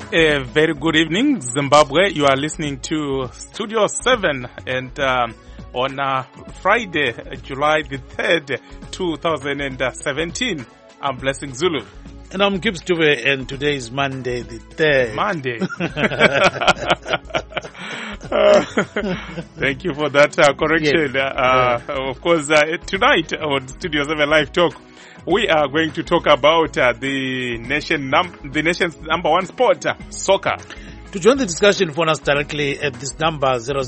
A very good evening, Zimbabwe. You are listening to Studio 7 and on Friday, July the 3rd, 2017. I'm Blessing Zulu. And I'm Gibbs Tuve, and today is Monday the 3rd. Monday. Thank you for that correction. Yes. Of course, tonight on Studio 7 Live Talk, we are going to talk about the nation's number one sport, soccer. To join the discussion, phone us directly at this number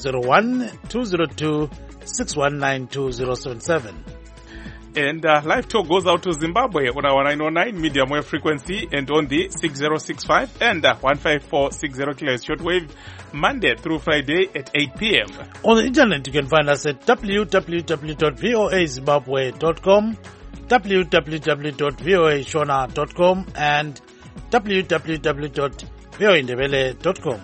001-202-619-2077. And Live Talk goes out to Zimbabwe on our 909 medium wave frequency and on the 6065 and 15460 kHz shortwave, Monday through Friday at 8 p.m. On the internet, you can find us at www.voazimbabwe.com, www.voashona.com, and www.voaindebele.com.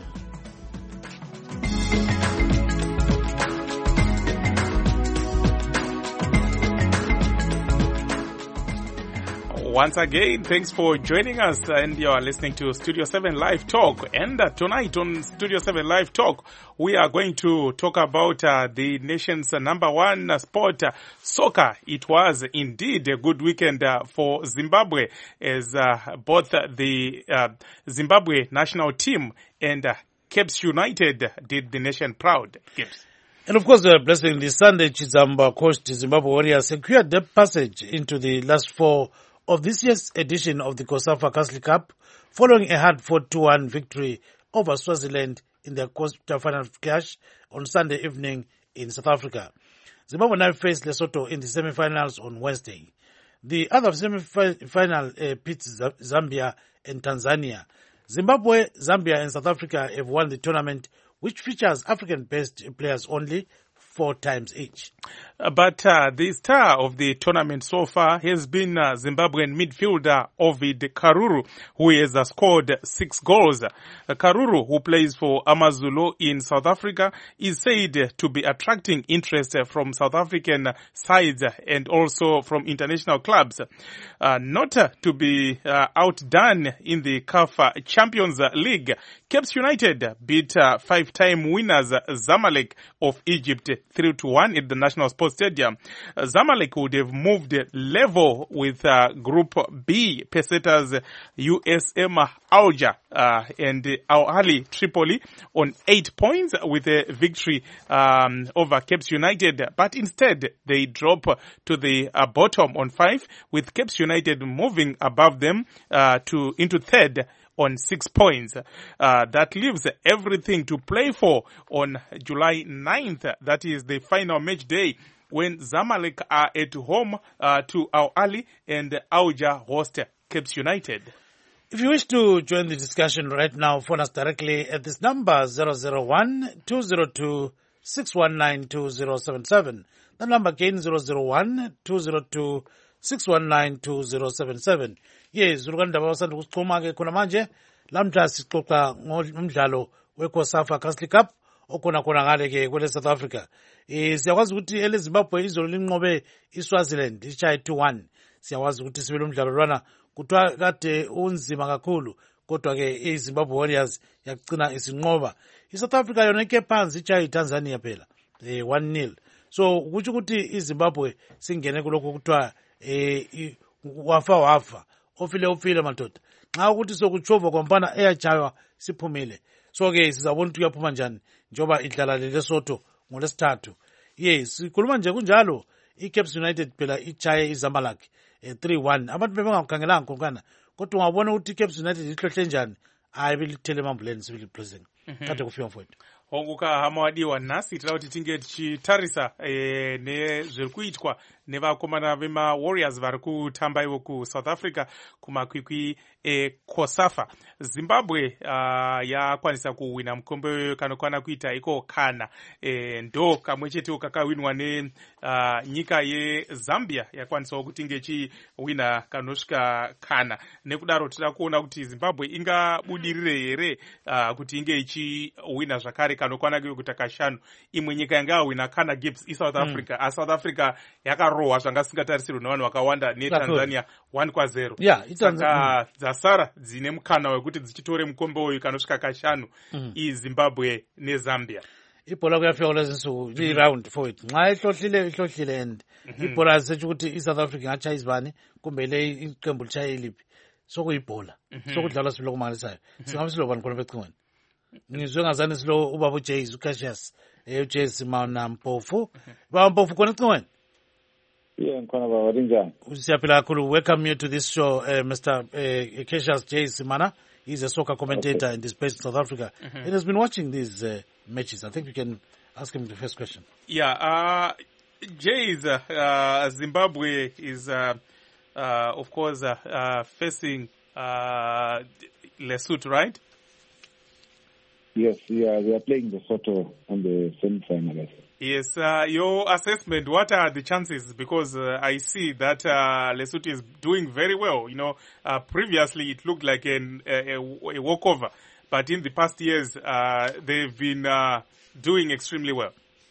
Once again, thanks for joining us, and you are listening to Studio 7 Live Talk. And tonight on Studio 7 Live Talk, we are going to talk about the nation's number one sport, soccer. It was indeed a good weekend for Zimbabwe, as both the Zimbabwe national team and Cape United did the nation proud. Caps. And of course, Blessing, this Sunday, Chizamba coached Zimbabwe Warriors secured the passage into the last four of this year's edition of the COSAFA Castle Cup, following a hard-fought 2-1 victory over Swaziland in their quarter-final clash on Sunday evening in South Africa. Zimbabwe now faced Lesotho in the semi-finals on Wednesday. The other semi-final pits Zambia and Tanzania. Zimbabwe, Zambia and South Africa have won the tournament, which features African-based players only 4 times each. But the star of the tournament so far has been Zimbabwean midfielder Ovid Karuru, who has scored 6 goals. Karuru, who plays for Amazulu in South Africa, is said to be attracting interest from South African sides and also from international clubs. Not to be outdone in the CAF Champions League, Cape United beat 5-time winners Zamalek of Egypt 3-1 at the National Sports Stadium. Zamalek would have moved level with Group B pesetas USM Alger and Al Ahly Tripoli on 8 points with a victory over Cape United, but instead they drop to the bottom on 5, with Cape United moving above them into third on 6 points. That leaves everything to play for on July 9th. That is the final match day, when Zamalek are at home to Al Ahly and Alger host Cape United. If you wish to join the discussion right now, phone us directly at this number 001-202-619-2077. The number again 001-202-619-2077. Yes, urukandaba wasanda kusichuma ke khona manje lamhla sixoxa ngomdlalo weCOSAFA Castle Cup okhona ngale ke kwele South Africa. Siyakwazi ukuthi ele Zimbabwe izolo linqobe iSwaziland ishaye 2-1. Siyakwazi ukuthi sibele umdlalo lwana kuthiwa kade unzima kakhulu, kodwa ke iZimbabwe Warriors yagcina isinqoba. iSouth Africa yona ike phansi ishaye iTanzania phela 1-0. So kuthi ukuthi iZimbabwe singene kuloko kuthiwa wafa ofile madoda. Nxa ukuthi sokuchova kwampana eyachaywa siphumile. So ke sizabona ukuthi uyaphuma njani njoba idlala leSotho ngolesithathu. Yes, sikhuluma nje kunjalo iCape United phela ichaye iZamalek 3-1. Abantu bebengakhangelanga nkokana, kodwa ungabona ukuthi iCape United ihlohle njani, ayibelithele emambuleni civil prison kade kufika mfowethu. Honguka hamawadiwa nasi tira kuti tinge tichitarisa nezviri kuitwa nevakomana vema Warriors vari kutamba ivo kuSouth Africa kumakwikwi COSAFA. Zimbabwe yakwanisa kuwina mukombe kanokwana kuita iko kana ndo kamwe chete kakawinwa nenyika yeZambia yakwanisa kuti inge chiwina kanosvika kana. Nekudaro tira kuona kuti Zimbabwe ingabudirire here kuti inge ichiwina zvakare kanokwana kuita kashanu imwe nyika yanga yawina kana Gibbs iSouth Africa South Africa yakarohwa zvanga singatarisirwi nevanhu vakawanda neTanzania 1-0 saka dzasara dzine mukana wekuti dzichitore mukombe uyu kanosvika kashanu iZimbabwe neZambia. ibhola kuyafika kulezinsuku i-round forward nxa ihlohlile and ibhola azisetsho ukuthi iSouth Africa ingachaya izibani kumbe le iqembu lichaye iliphi sokuyibhola sokudlalwa sibilo kumangalisayo singabe silobani khona becingweni ngizwe ngazani silo ubaba uJays uCassius uJays Mana Mpofu baba Mpofu khona ecingweni. Ngikhona baba linjani? Siyaphila kakhulu. Welcome you to this show, Mr. Cassius Jays Mana. He's a soccer commentator and is based in South Africa. He has been watching these matches. I think we can ask him the first question. Yeah, Jays, Zimbabwe is, of course, facing Lesotho, right? Yes, yeah, we are playing Lesotho on the semi-final. Yes, your assessment, what are the chances? Because I see that Lesotho is doing very well. You know, previously it looked like a walkover, but in the past years they've been doing extremely well.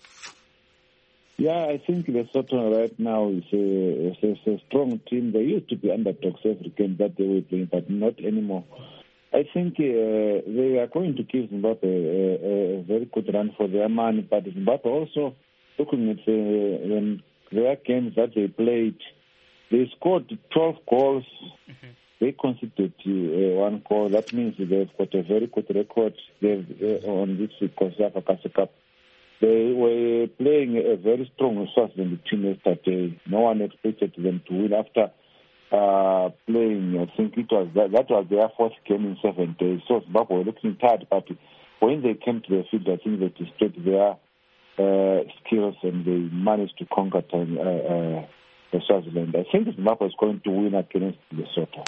Yeah, I think Lesotho right now is a strong team. They used to be underdogs every game that they were playing, but not anymore. I think they are going to give Zimbabwe a very good run for their money, but Zimbabwe also, looking at their games that they played, they scored 12 goals. They conceded 1 goal. That means they've got a very good record on this COSAFA Cup. They were playing a very strong Swaziland team yesterday. No one expected them to win after playing, I think it was that was their fourth game in 7 days. So Zimbabwe were looking tired, but when they came to the field, I think they displayed their skills and they managed to conquer Swaziland. I think Zimbabwe is going to win against Lesotho.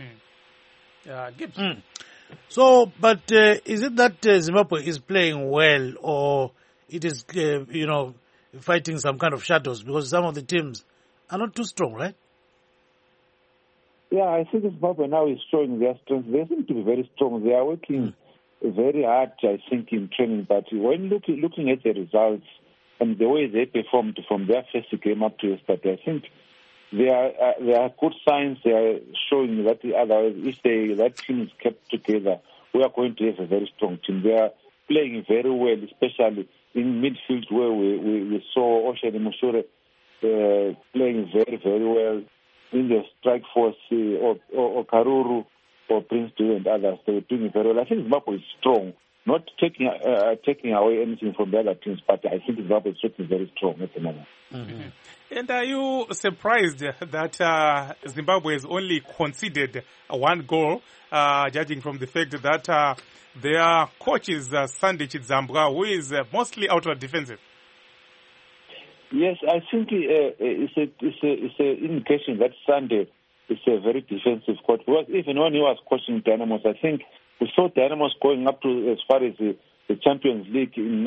Gibbs. So, but is it that Zimbabwe is playing well, or it is, fighting some kind of shadows because some of the teams are not too strong, right? Yeah, I think Zimbabwe now is showing their strength. They seem to be very strong. They are working very hard, I think, in training. But when looking at the results and the way they performed from their first game up to yesterday, I think there are good signs. They are showing that otherwise, if that team is kept together, we are going to have a very strong team. They are playing very well, especially in midfield where we saw Osheni Mushure playing very, very well. In the strike force, or Karuru, or Prince Dube and others, they were doing very well. I think Zimbabwe is strong, not taking away anything from the other teams, but I think Zimbabwe is looking very strong at the moment. And are you surprised that Zimbabwe has only conceded 1 goal, judging from the fact that their coach is Sunday Chidzambwa, who is mostly outward defensive? Yes, I think it's an indication that Sunday is a very defensive coach. Because even when he was coaching Dynamos, I think we saw Dynamos going up to as far as the Champions League in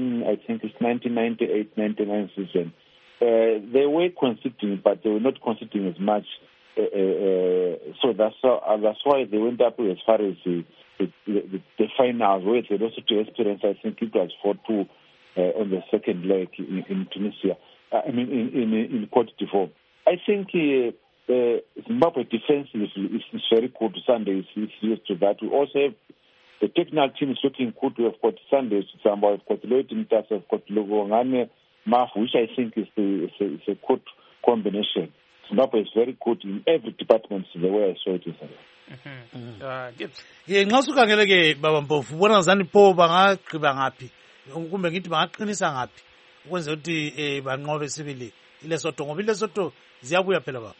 1998-99 season. They were conceding, but they were not conceding as much. So that's why they went up as far as the finals, where they also to experience. I think it was 4-2. On the second leg in Tunisia, in Côte d'Ivoire. I think Zimbabwe defense is very good. Sunday is used to that. We also have the technical team is looking good. We have got Sunday, we've got Lloyd Mtasa, we've got Logongane Mafu, which I think is a good combination. Zimbabwe is very good in every department, the way I saw it yesterday. Gibbs. Nxa sukhangele-ke baba Mpofu ubona ngazani pho bangagqiba ngaphi kumbe ngithi bangaqinisa ngaphi ukwenzela ukuthi banqobe sibili iLesotho ngoba iLesotho ziyabuya phela baba.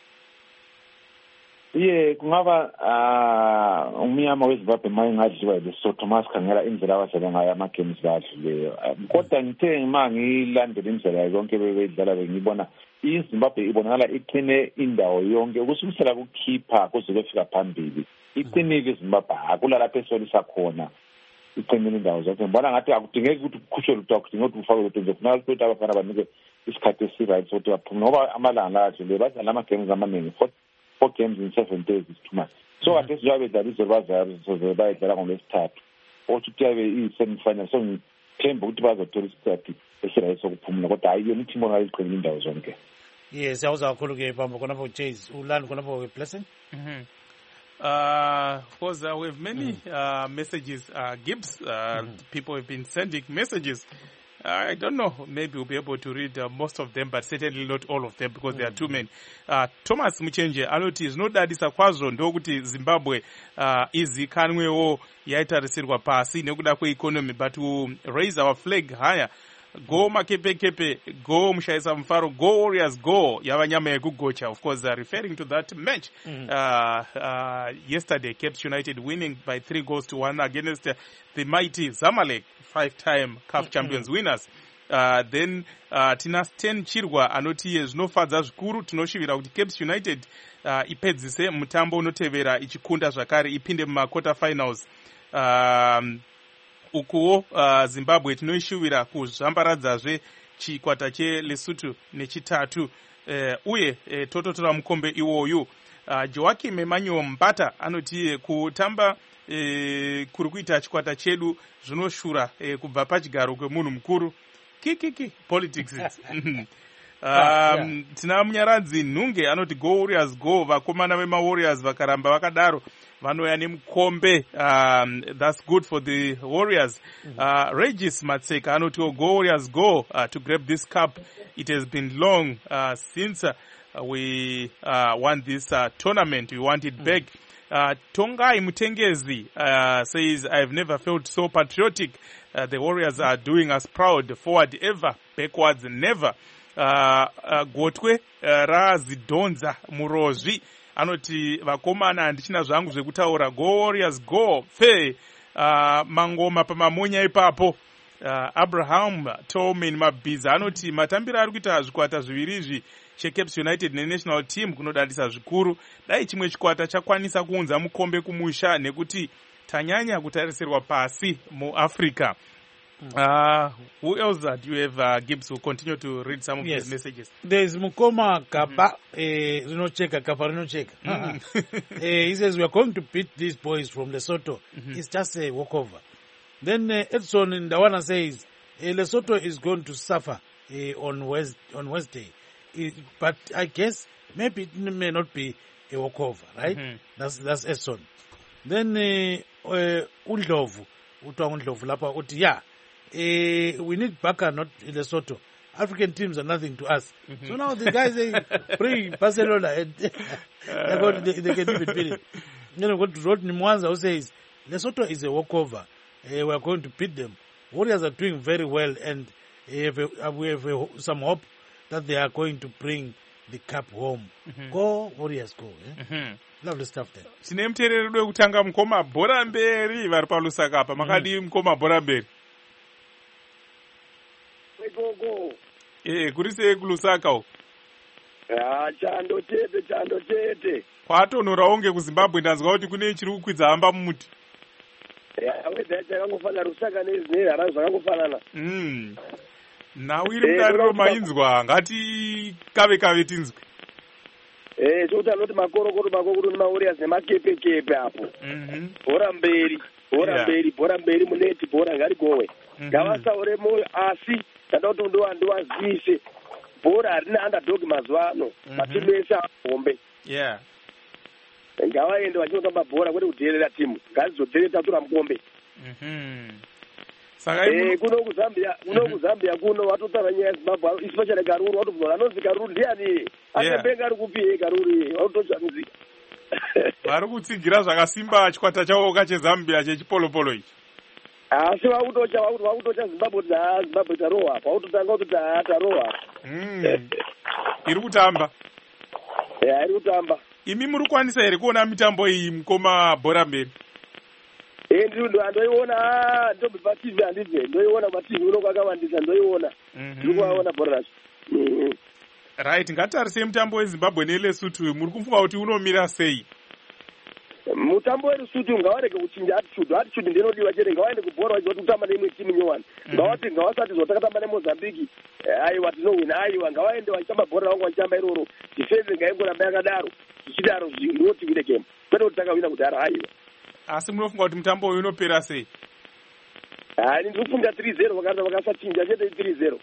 Kungaba umnyama weZimbabwe uma ingadliwa iLesotho masikhangela indlela abadlala ngayo ama-games badlileyo. Kodwa ngithe uma ngilandela indlela yonke bebedlala bengibona iZimbabwe ibonakala iqine indawo yonke ukusukela kukhipha kuze kufika phambili. Iqinile iZimbabwe akulapho esolisa khona. Iqinile indawo zonke. Ngibona ngathi akudingeki ukuthi kukhutshwe lutho, akudingeki ukuthi ufake lutho nje. Kufanele ukuthi abafana banike isikhathi esi-right sokuthi baphume ngoba amalanga adlule badlala ama-games amaningi. 4 games in 7 days is too much. So ade sijabe bedlala izolo bayadlala ngoLwesithathu. ochuti ave i-semifinal. So ngithemba ukuthi bazothola isikhathi esirayi sokuphumula kodwa hayiyo nithimo ngaliqinile indawo zonke. Yes, siyawuza kakhulu ke phambo khonapho Chase ulani khonapho Blessing. Of course, we have many messages, Gibbs. People have been sending messages. I don't know, maybe we'll be able to read most of them, but certainly not all of them because there are too many. Thomas Muchenje anoti zvinodadisa kwazvo ndokuti Zimbabwe izikanwewo yaitarisirwa pasi nekuda kweeconomy, but to raise our flag higher. Go Makepe, go Mushaisa Mfaro, go Warriors, go Yavanyama Yagugocha. Of course, referring to that match yesterday, Cape United winning by 3-1 against the mighty Zamalek, 5-time CAF champions winners. Then Tina Sten Chirwa anoti zvinofadza zvikuru tinoshivira kuti Cape United ipedzise mutambo unotevera ichikunda zvakare ipinde mumaquarter finals. Ukuwo Zimbabwe tinoishuvira kuzvambaradzazve chikwata cheLesotho nechitatu uye tototora mukombe iwoyu. Joakim Emmanuel Mbata anoti kutamba kuri kuita chikwata chedu zvinoshura kubva pachigaro kwemunhu mukuru kikiki politics. Tina Munyaradzi Nhunge anoti go Warriors go, vakomana vemaWarriors vakaramba vakadaro vanoya nemukombe. That's good for the Warriors. Regis Matseka anoti go Warriors go to grab this cup. It has been long since we won this tournament. We want it back. Tongai Mutengezi says, I've never felt so patriotic. The Warriors are doing us proud. Forward ever, backwards never. Gotwe Razidonza Murozvi anoti vakomana handichina zvangu zvekutaura, go Warriors go fe. Mangoma pamamonya ipapo. Abraham Tolman Mabhiza anoti matambiro ari kuita zvikwata zviviri cheCape United nenational team kunodadisa zvikuru. Dai chimwe chikwata chakwanisa kuunza mukombe kumusha nekuti tanyanya kutarisirwa pasi muAfrica. Who else do you have? Gibbs will continue to read some of these messages. There is Mukoma Kapa Rinocheka Kapa Rinocheka. He says we are going to beat these boys from Lesotho. It's just a walkover. Then Edson Ndawana says Lesotho is going to suffer on Wednesday. But I guess maybe it may not be a walkover, right? That's Edson. Then Undlovu Lapa Uti, yeah. We need Baka, not Lesotho. African teams are nothing to us. So now the guys they bring Barcelona and they can even beat it. You know what Rodney Mwanza who says Lesotho is a walkover. We are going to beat them. Warriors are doing very well, and we have some hope that they are going to bring the cup home. Go Warriors, go. Lovely stuff there. Sine mterere dwe kutanga mukoma bhora mberi vari palusaka apa makadi mukoma bhora mberi. Kuri sei kulusaka uko? Chando chete. Kwatonorawo kuZimbabwe ndanzwa kuti kune chiri kukwidza hamba mumuti. Weda chakangofana Rusaka nezvinera zvakangofanana. Now iri mudariro mainzwa ngati kave tinzwe. Chota noti makorokoro nemaWarriors nemakepe apo. Bhora mberi muneti bhora ngarigowe. Ngavasaure moyo asi ndada kuti ndiwazise bhora harina underdog mazuva ano. Matimu ese apombe. Ngavaende vachinotamba bhora kwete kuteerera timu. Ngazvizoteerera tura mukombe. Kuno kuZambia kuno watotaura nyaya yeZimbabwe especially Karuru watobvora anonzi Karuru ndiani achapenga ari kupi Karuru watotozvanzika vari kutsigira zvakasimba chikwata chavo cheZambia chechipolopolo ichi asi vakutocha Zimbabwe tarohwa pautotanga kuti tarohwa iri kutamba iri kutamba imi muri kukwanisa here kuona mitambo iyi mukoma bhora mberi ndoiona ndombi paTV handibve ndoiona paTV uno kwakawandisa ndoiona ndikuvaona bhora racho. Right, ngatarise mutambo weZimbabwe neLesotho muri kufunga kuti unomira sei? Mutambo weLesotho ngawareke kuchinja attitude ndinodiwa chete ngawaende kubhora vachiti kutamba neimwe timu nyowani ngawasati zvatakatamba neMozambique aiwa tinowina aiwa ngawaende vachitamba bhora rangu vachitamba iroro defense ngaingoramba yakadaro zvichidaro ndoti wine game kwete kuti takawina kudhara aiwa. Asi munofunga kuti mutambo uyu unopera sei? Hayi ndikufunda 3-0 vakasachinja chete 3-0.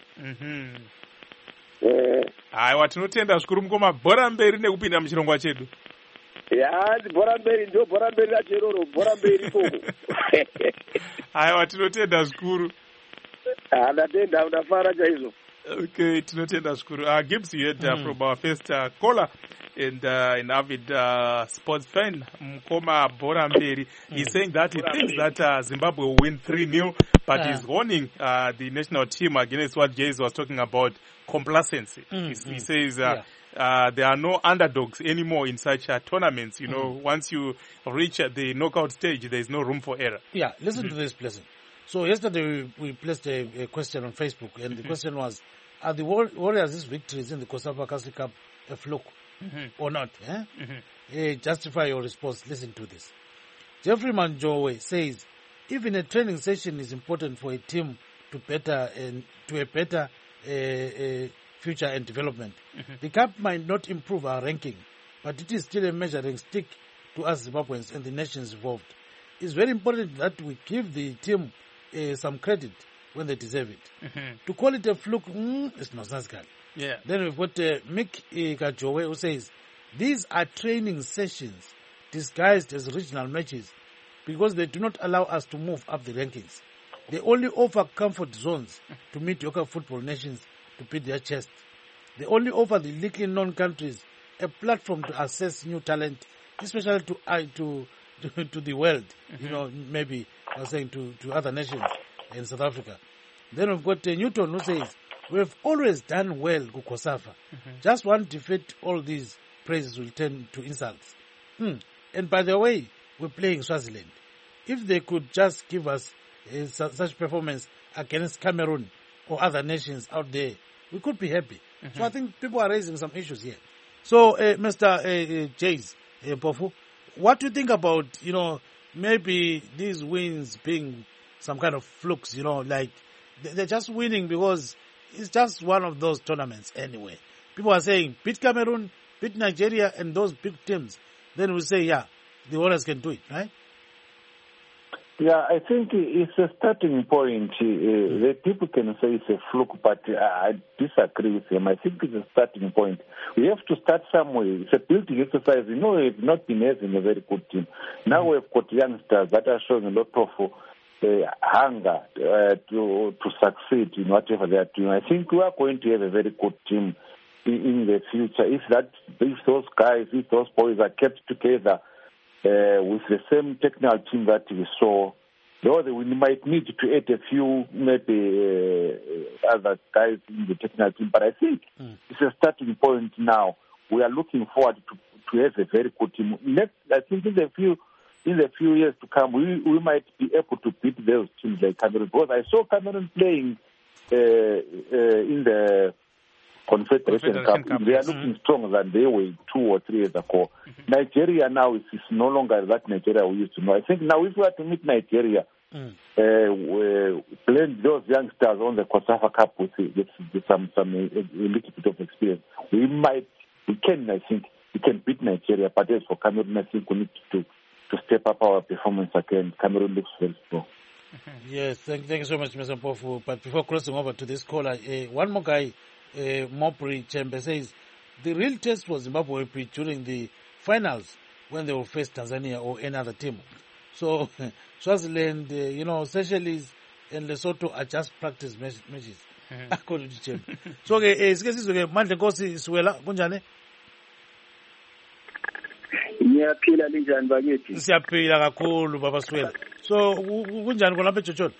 Haiwa tinotenda zvikuru mukoma bhora mberi nekupinda muchirongwa chedu. Bhora mberi ndio bhora mberi racheroro bhora mberi koko. Haiwa tinotenda zvikuru. Ndatenda ndafara chaizvo. Okay, tinotenda zvikuru. Gibbs, you heard from our first caller and an avid sports fan, Mkoma Boramberi. He's saying that he thinks that Zimbabwe will win 3-0, but he's warning the national team against what Jays was talking about, complacency. He says there are no underdogs anymore in such tournaments. You know, once you reach the knockout stage, there is no room for error. Yeah, listen to this, Pleasant. So yesterday we placed a question on Facebook, and the question was, are the Warriors' victories in the COSAFA Castle Cup a fluke or not? Justify your response. Listen to this. Jeffrey Manjowe says, even a training session is important for a team to a better future and development. The cup might not improve our ranking, but it is still a measuring stick to us Zimbabweans and the nations involved. It's very important that we give the team some credit when they deserve it. To call it a fluke is nonsensical. Yeah. Then we've got Mick Kajowe who says, these are training sessions disguised as regional matches because they do not allow us to move up the rankings. They only offer comfort zones to mediocre football nations to beat their chest. They only offer the little known countries a platform to assess new talent, especially to the world, you know, maybe I was saying to other nations in South Africa. Then we've got Newton who says, we've always done well, COSAFA. Just one defeat, all these praises will turn to insults. And by the way, we're playing Swaziland. If they could just give us such performance against Cameroon or other nations out there, we could be happy. So I think people are raising some issues here. So, Mr. Jays, Pofu, what do you think about, you know, maybe these wins being some kind of flukes, you know, like they're just winning because it's just one of those tournaments anyway. People are saying, beat Cameroon, beat Nigeria and those big teams. Then we say, yeah, the Warriors can do it, right? Yeah, I think it's a starting point. The people can say it's a fluke, but I disagree with them. I think it's a starting point. We have to start somewhere. It's a building exercise. You know, we've not been having a very good team. Now we've got youngsters that are showing a lot of hunger to succeed in whatever they are doing. I think we are going to have a very good team in the future. If those guys, if those boys are kept together with the same technical team that we saw, though we might need to add a few maybe other guys in the technical team, but I think it's a starting point now. We are looking forward to have a very good team. I think in the few years to come, we might be able to beat those teams like Cameroon. Because I saw Cameroon playing in the Confederation Cup. They are looking stronger than they were 2 or 3 years ago. Nigeria now is no longer that Nigeria we used to know. I think now if we are to meet Nigeria, blend those youngsters on the COSAFA Cup with some a little bit of experience, we can beat Nigeria. But as for Cameroon, I think we need to step up our performance again. Cameroon looks very strong. Yes, thank you so much, Mr. Mpofu. But before crossing over to this caller, one more guy, Mopri Chembe, says the real test for Zimbabwe will be during the finals when they will face Tanzania or any other team. So Swaziland, Seychelles and Lesotho are just practice matches. According to Chembe. So manje Nkosi Siwela kunjani? Ngiyaphila linjani bakithi? Siyaphila kakhulu baba Siwela. So kunjani khona lapha eJoJola?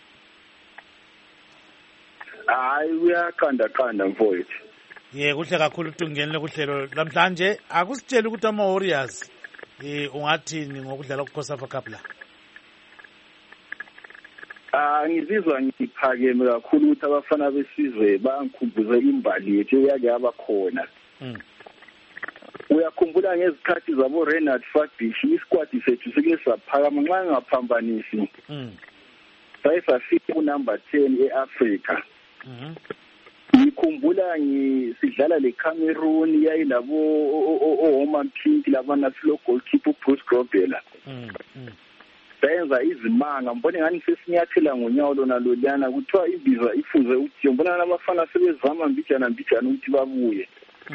Hayi uyaqanda mfowethu. Kuhle kakhulu ukuthi ungenele kuhlelo namhlanje. Akusitshela ukuthi ama Warriors ungathini ngokudlala kuCOSAFA Cup la? Ngizizwa ngiphakeme kakhulu ukuthi abafana besizwe bangikhumbuze imbali yethu eyake yabakhona. Uyakhumbula ngezikhathi zabo Renard Fabish isquad sethu sike saphakama nxa ngaphambanisi. Sayifika ku-number 10 eAfrica. Ngikhumbula sidlala leCameroon yayilabo Oman Pink labana silo goalkeeper Bruce Grobela. senza izimanga mbone ngani sesinyathela ngonyawo lona loliyana kuthiwa ibiza ifuze uthi mbona ngani abafana sebezama mbijana ukuthi babuye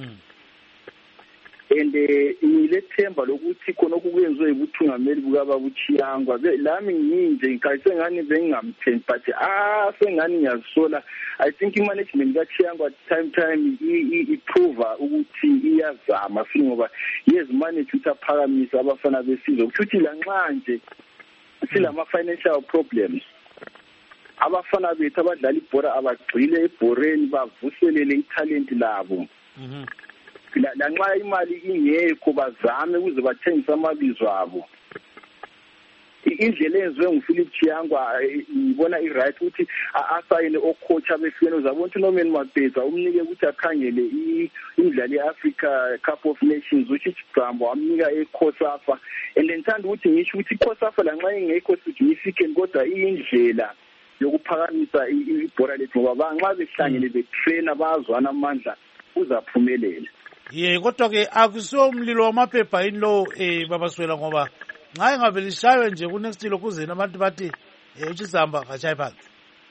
and ngilethemba lokuthi khona okukwenziwe ubuthungameli bukababa uChiyangwa lami nginje ngikayise ngani bengingamthembi but sengani ngiyazisola. I think i-management kaChiyangwa time iprove ukuthi iyazama ngoba yes manage ukuthi aphakamisa abafana besizwe ukuthi lanxa nje silama financial problems abafana bethu abadlala ibhola abagcile ebhoreni bavuselele italent labo lanxa imali ingekho bazame ukuze bathengise amabizo abo. Indlela enziwe nguPhilip Chiyangwa ngibona i-right ukuthi asayine ocoach abefeni uzabona ukuthi uNorman Mabheza umnike ukuthi akhangele imidlalo ye-Africa Cup of Nations uChichi Brambo amnika eCOSAFA and ngithanda ukuthi ngisho ukuthi iCOSAFA lanxa ingekho significant kodwa iyindlela yokuphakamisa ibhola lethu ngoba nxa behlangene betrainer bazwana amandla uzaphumelela. Kodwa ke akusiwo umlilo wamaphepha yini lo babaswela ngoba nxa engabe lishaywe nje ku-next lokuzeni abantu bathi uChisamba kashayi phansi.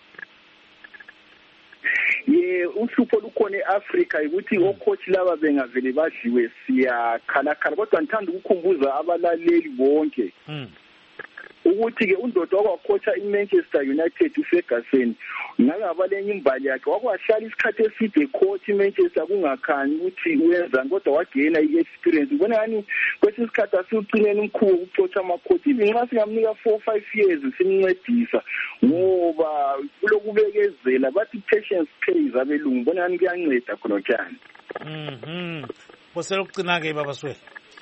Uhlupho lukhona e-Africa ukuthi ocoach laba bengavele badliwe siyakhalakhala kodwa ngithanda ukukhumbuza abalaleli bonke ukuthi-ke undoda wakwacoacha i-Manchester United uFerguson ngakabalenye imbali yakhe wakwahlala isikhathi eside coach i-Manchester kungakhanyi ukuthi wenzani kodwa wagena i-experience. Ubona ngani kwesinye isikhathi asiwucineni umkhubo wokucoacha amacoach even nxa singamnika 4-5 years simncedisa ngoba kulokubekezela bathi patience pays abelungu. Ubona ngani kuyanceda khona njani. Kosela ukucina-ke babaswela.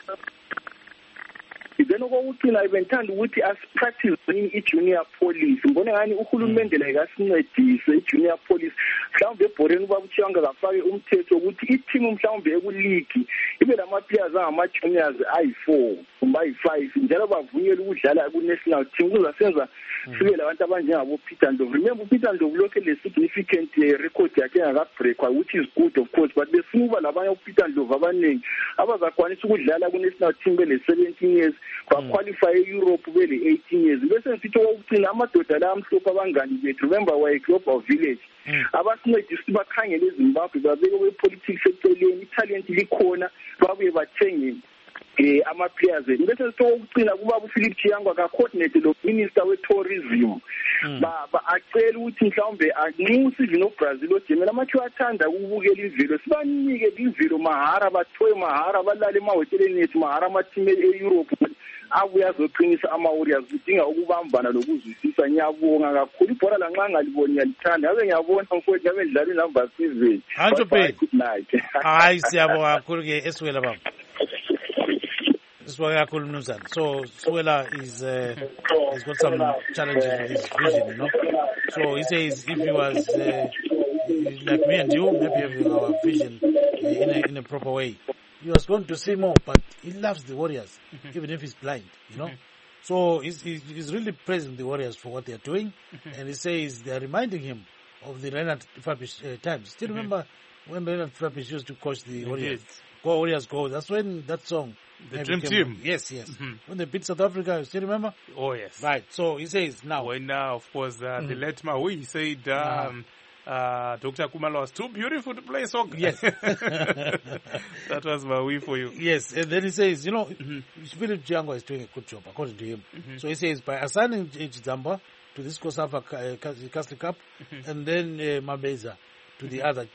Then okokucina bengithanda ukuthi asipractice i-junior police. Ngibona ngani uhulumende la ikasincedise i-junior police mhlawumbe ebhoreni ubaba uChiyangwa kafake umthetho ukuthi i-team mhlawumbe ekuligi ibe lama-players angama-juniors ayi-4 kumbe ayi-5 njalo bavunyelwe ukudlala ku-national team kuzasenza sibe labantu abanjengabo-Peter Ndlovu. Remember uPeter Ndlovu lokhu le-significant record yakhe engakabreakwa which is good of course but befuna uba labanye uPeter Ndlovu abaningi abazakwanisa ukudlala ku-national team bele-17 years baqualify e-Europe bele-18 years. Bese ngithi okokucina amadoda la amhlophe abangani bethu remember waye-Global Village abasincedisa ukuthi bakhangele eZimbabwe babeke kwe-politics eceleni italent likhona babuye bathenge ama-players ethu. Bese sithokokucina kubaba uPhilip Chiyangwa ka-coordinate lo minister we-tourism acela ukuthi mhlawumbe anxuse even oBrazil oJamela amakhiwa athanda ukubukela imvelo sibanike imvelo mahara bathoye mahara balale emahoteleni ethu mahara amateam e-Europe abuye azoqinisa ama-Warriors kudinga ukubambana lokuzwisisa. Ngiyabonga kakhulu ibhola lanxa ngaliboni ngiyalithanda ngabe ngiyabona mfowethu ngabe ndidlala inumber 7. Good night. Hayi siyabonga kakhulu-ke esiwela baba. So Suela has got some challenges with his vision, you know. So he says if he was like me and you, maybe having our vision in a proper way, he was going to see more. But he loves the Warriors, even if he's blind, you know. So he's really praising the Warriors for what they are doing, and he says they are reminding him of the Reinhard Fabisch times. Still remember when Reinhard Fabisch used to coach the Warriors? Go Warriors Go. That's when that song. The Dream Team. Yes. When they beat South Africa, you still remember? Oh, yes. Right. So he says now. When, of course, the late Maui said Dr. Kumalo was too beautiful to play soccer. Yes. That was Maui for you. Yes. And then he says, you know, Philip Chiyangwa is doing a good job, according to him. So he says, by assigning Chizamba to this COSAFA Castle Cup, and then Mabeza to the other,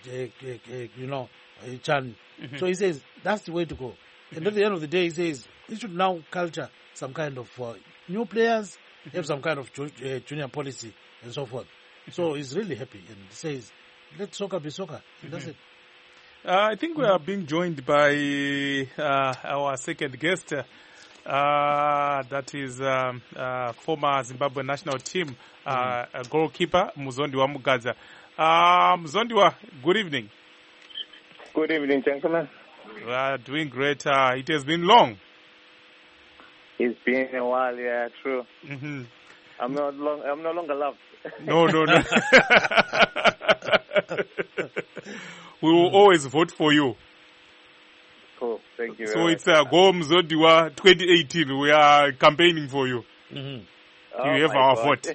Chan. So he says, that's the way to go. And at the end of the day, he says, we should now culture some kind of new players, have some kind of junior policy, and so forth. So he's really happy and says, let soccer be soccer. That's it. I think we are being joined by our second guest. That is former Zimbabwe national team goalkeeper, Muzondiwa Mugadza. Muzondiwa, good evening. Good evening, gentlemen. We are doing great. It has been long. It's been a while, yeah, true. I'm no longer loved. No. We will always vote for you. Cool, thank you. So it's Go Muzondiwa 2018. We are campaigning for you. You have our vote.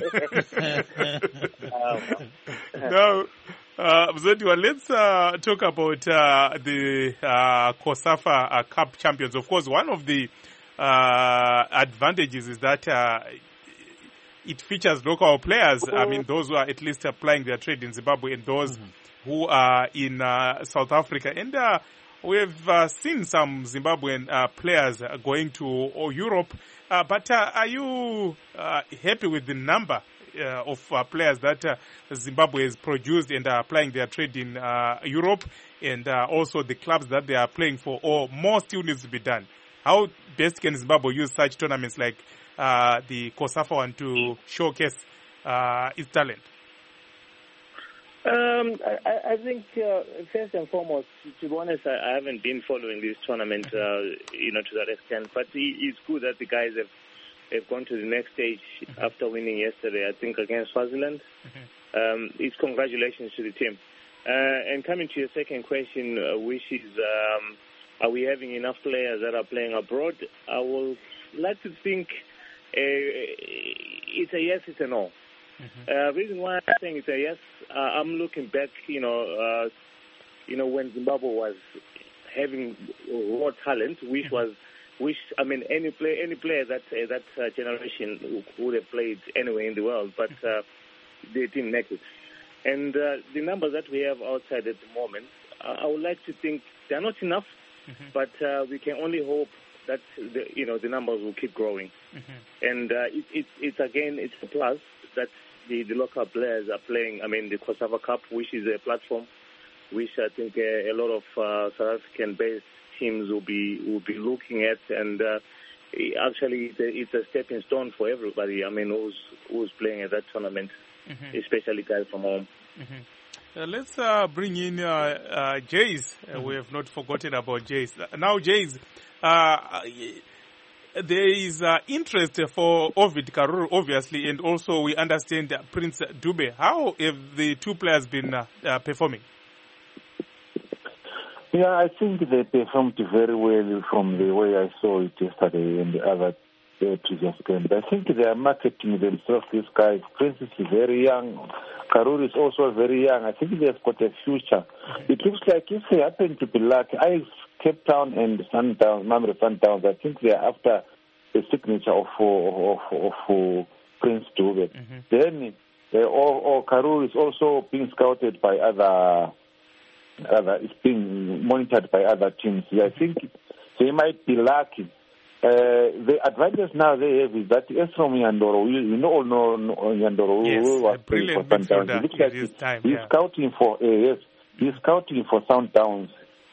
Now, Mzodiwa, let's talk about the COSAFA Cup champions. Of course, one of the advantages is that it features local players. I mean, those who are at least applying their trade in Zimbabwe and those who are in South Africa. And we've seen some Zimbabwean players going to Europe. But are you happy with the number of players that Zimbabwe has produced and are applying their trade in Europe, and also the clubs that they are playing for, or more still needs to be done? How best can Zimbabwe use such tournaments like the COSAFA one to showcase its talent? I think first and foremost, to be honest, I haven't been following this tournament, to that extent. But it's good that the guys have gone to the next stage after winning yesterday, I think, against Swaziland. It's congratulations to the team. And coming to your second question, which is, are we having enough players that are playing abroad? I would like to think it's a yes, it's a no. Reason why I'm saying it's a yes, I'm looking back, when Zimbabwe was having raw talent, any player that generation would have played anywhere in the world, but they didn't make it. And the numbers that we have outside at the moment, I would like to think they're not enough, but we can only hope that the numbers will keep growing. And it's a plus that the local players are playing. I mean, the COSAFA Cup, which is a platform which I think a lot of South African-based teams will be looking at, and actually it's a stepping stone for everybody. I mean, who's playing at that tournament, especially guys from home. Let's bring in Jays. We have not forgotten about Jays. Now, Jays, there is interest for Ovid Karuru, obviously, and also we understand Prince Dube. How have the two players been performing? Yeah, I think they performed very well from the way I saw it yesterday and the other previous games. I think they are marketing themselves, these guys. Prince is very young. Karuru is also very young. I think they've got a future. It looks like if they happen to be lucky, Cape Town and Sundowns, Mamelodi Sundowns, I think they are after the signature of Prince Dube. Then Karuru is also being scouted by it's being monitored by other teams. I think they might be lucky. The advantage now they have is that Esrom Nyandoro, all know Nyandoro, who was playing for Sundowns. It looks like he's scouting for he's scouting for Sundowns.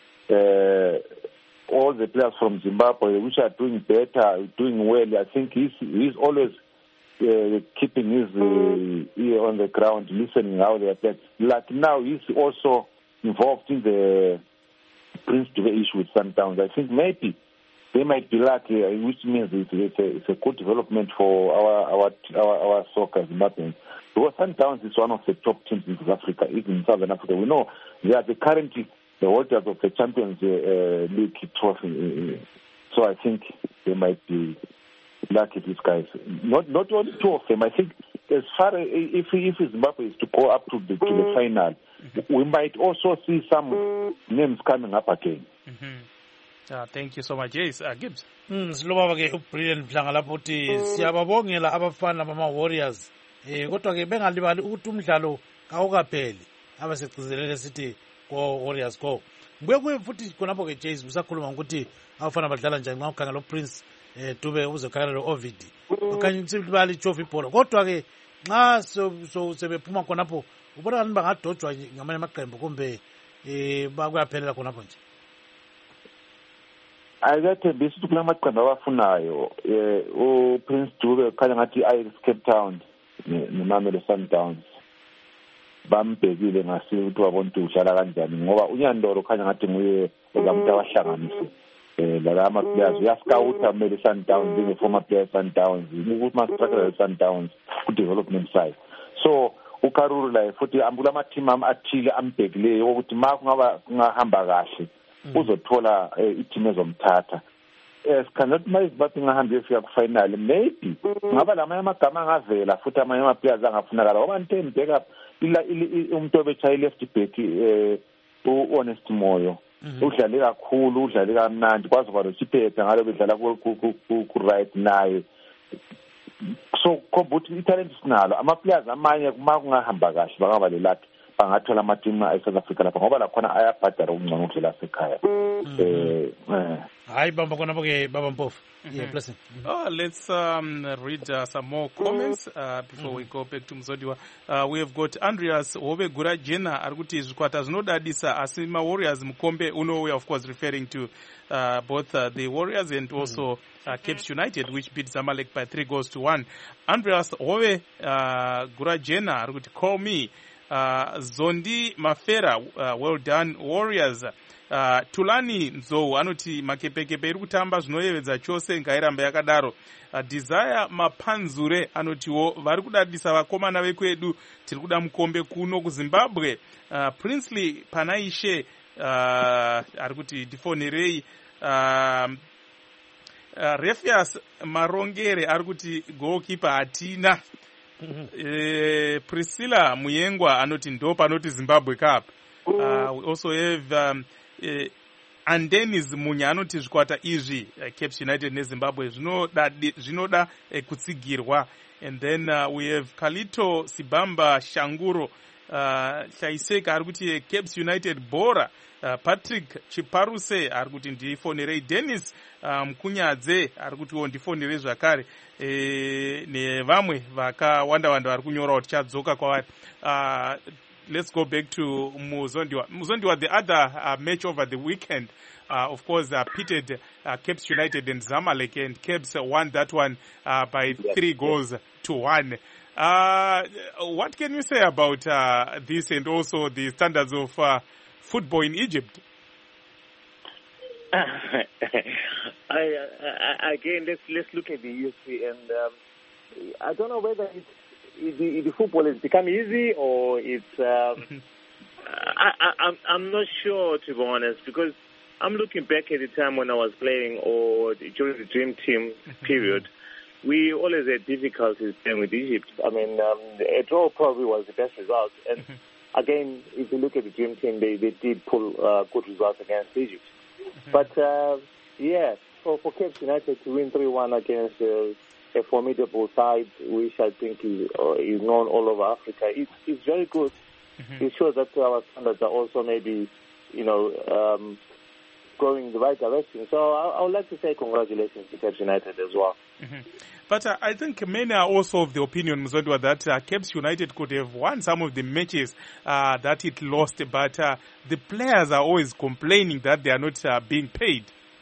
All the players from Zimbabwe, which are doing better, doing well. I think he's always keeping his ear on the ground, listening how they are playing. Like now, he's also involved in the Prince Dube issue with Sundowns. I think maybe they might be lucky, which means it's a good development for our soccer Zimbabweans. Because Sundowns is one of the top teams in South Africa, even in Southern Africa. We know they are currently the holders of the Champions League trophy. So I think they might be lucky, these guys. Not only two of them. I think as far as if Zimbabwe is to go up to the final, we might also see some names coming up again. Thank you so much. Yes, Gibbs. Silobaba-ke uBrilliant Mhlanga lapho uthi siyababongela abafana bama-Warriors. Kodwa-ke bengalibali ukuthi umdlalo kawukapheli abasegcizelele sithi go Warriors go. Ngibuye kuye futhi khonapho-ke Jays usakhuluma ngokuthi abafana badlala njani nxa ukhangela uPrince Dube uzokhangela lo-Ovid. Okanye sibali ijova ibhola. Kodwa-ke nxa sebephuma khonapho ubona ngani bangadojwa ngamanye amaqembu kumbe bakuyaphelela khonapho nje. Ayethe besithi kula maqembu abafunayo uPrince Dube khanya ngathi Cape Town neMamelodi Sundowns bambhekile ngasi ukuthi wabona ukuthi udlala kanjani ngoba uNyandoro khanya ngathi nguye ozamuntu abahlanganise lama players uyascouta Mamelodi Sundowns njenge-former player Sundowns ukuthi ma-structure Sundowns ku-development side. So uKaruru la futhi ambula ama-team athile ambhekileyo ukuthi ma kungahamba kahle uzothola i-team ezomthatha. sikhangathi uma izimbabwe ingahambi yofika kufinali maybe ngaba lamanye amagama angavela futhi amanye amaplayers angafunakala ngoba nitembeka umuntu obetshaye i-left back u-Honest Moyo udlale kakhulu udlale kamnandi kwazi kwalo siphethe ngalo bedlala ku-right naye so khomba ukuthi italent sinalo ama-players amanye uma kungahamba kahle bangaba lelakhe bangathola amatimu e-South Africa lapha ngoba lakhona ayabhadara ukungcono ukudlela asekhaya. Hayi bamba khona-ke baba Mpofu. Yeah, blessing. Let's read some more comments before we go back to Mzondiwa. We have got Andreas Hobegura Jena arikuti zvikwata zvinodadisa asi ma-Warriors mukombe uno, we are of course referring to both the Warriors and also Capes United, which beat Zamalek by 3-1. Andreas Hobegura Jena arikuti call me Zondi Mafera, well done Warriors. Tulani Nzou anoti makepekepe iri kutamba zvinoyevedza chose ngairamba yakadaro. Desire Mapanzure anotiwo vari kudadisa vakomana vekwedu, tiri kuda mukombe kuno kuZimbabwe. Princely Panaishe ari kuti ndifonerei. Refias Marongere ari kuti goalkeeper hatina. Priscilla Muyengwa anoti ndo panoti Zimbabwe Cup. We also have Andenis Munya anoti zvikwata izvi Capes United neZimbabwe zvinoda kutsigirwa. And then we have Kalito Sibamba Shanguro Shaiseka ari kuti Capes United bora. Patrick Chiparuse ari kuti ndifonerei. Dennis Mkunyadze ari kutiwo ndifonerei zvakare. Nevamwe vakawanda vari kunyorawo tichadzoka kwavari. Let's go back to Muzondiwa. Muzondiwa, the other match over the weekend, of course, pitted Capes United and Zamalek, and Capes won that one by 3-1. What can you say about this and also the standards of football in Egypt? Again, let's look at the UFC, and I don't know whether the football has become easy or it's. I'm not sure, to be honest, because I'm looking back at the time when I was playing or during the Dream Team period. We always had difficulties playing with Egypt. I mean, a draw probably was the best result. And again, if you look at the Dream Team, they did pull good results against Egypt. But yeah, for Capes United to win 3-1 against a formidable side, which I think is known all over Africa, it's very good. It shows that our standards are also maybe, going in the right direction. So I would like to say congratulations to Capes United as well. But I think many are also of the opinion, Mzondiwa, that Capes United could have won some of the matches that it lost, but the players are always complaining that they are not being paid.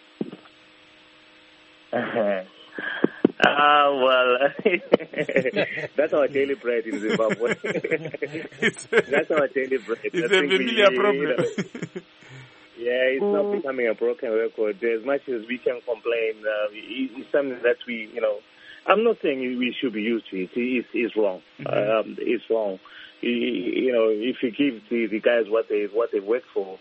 Well, that's our daily bread in Zimbabwe. That's our daily bread. It's a familiar problem. Yeah, it's not becoming a broken record. As much as we can complain, it's something that we, I'm not saying we should be used to it. It's wrong. It's wrong. If you give the guys what they work for,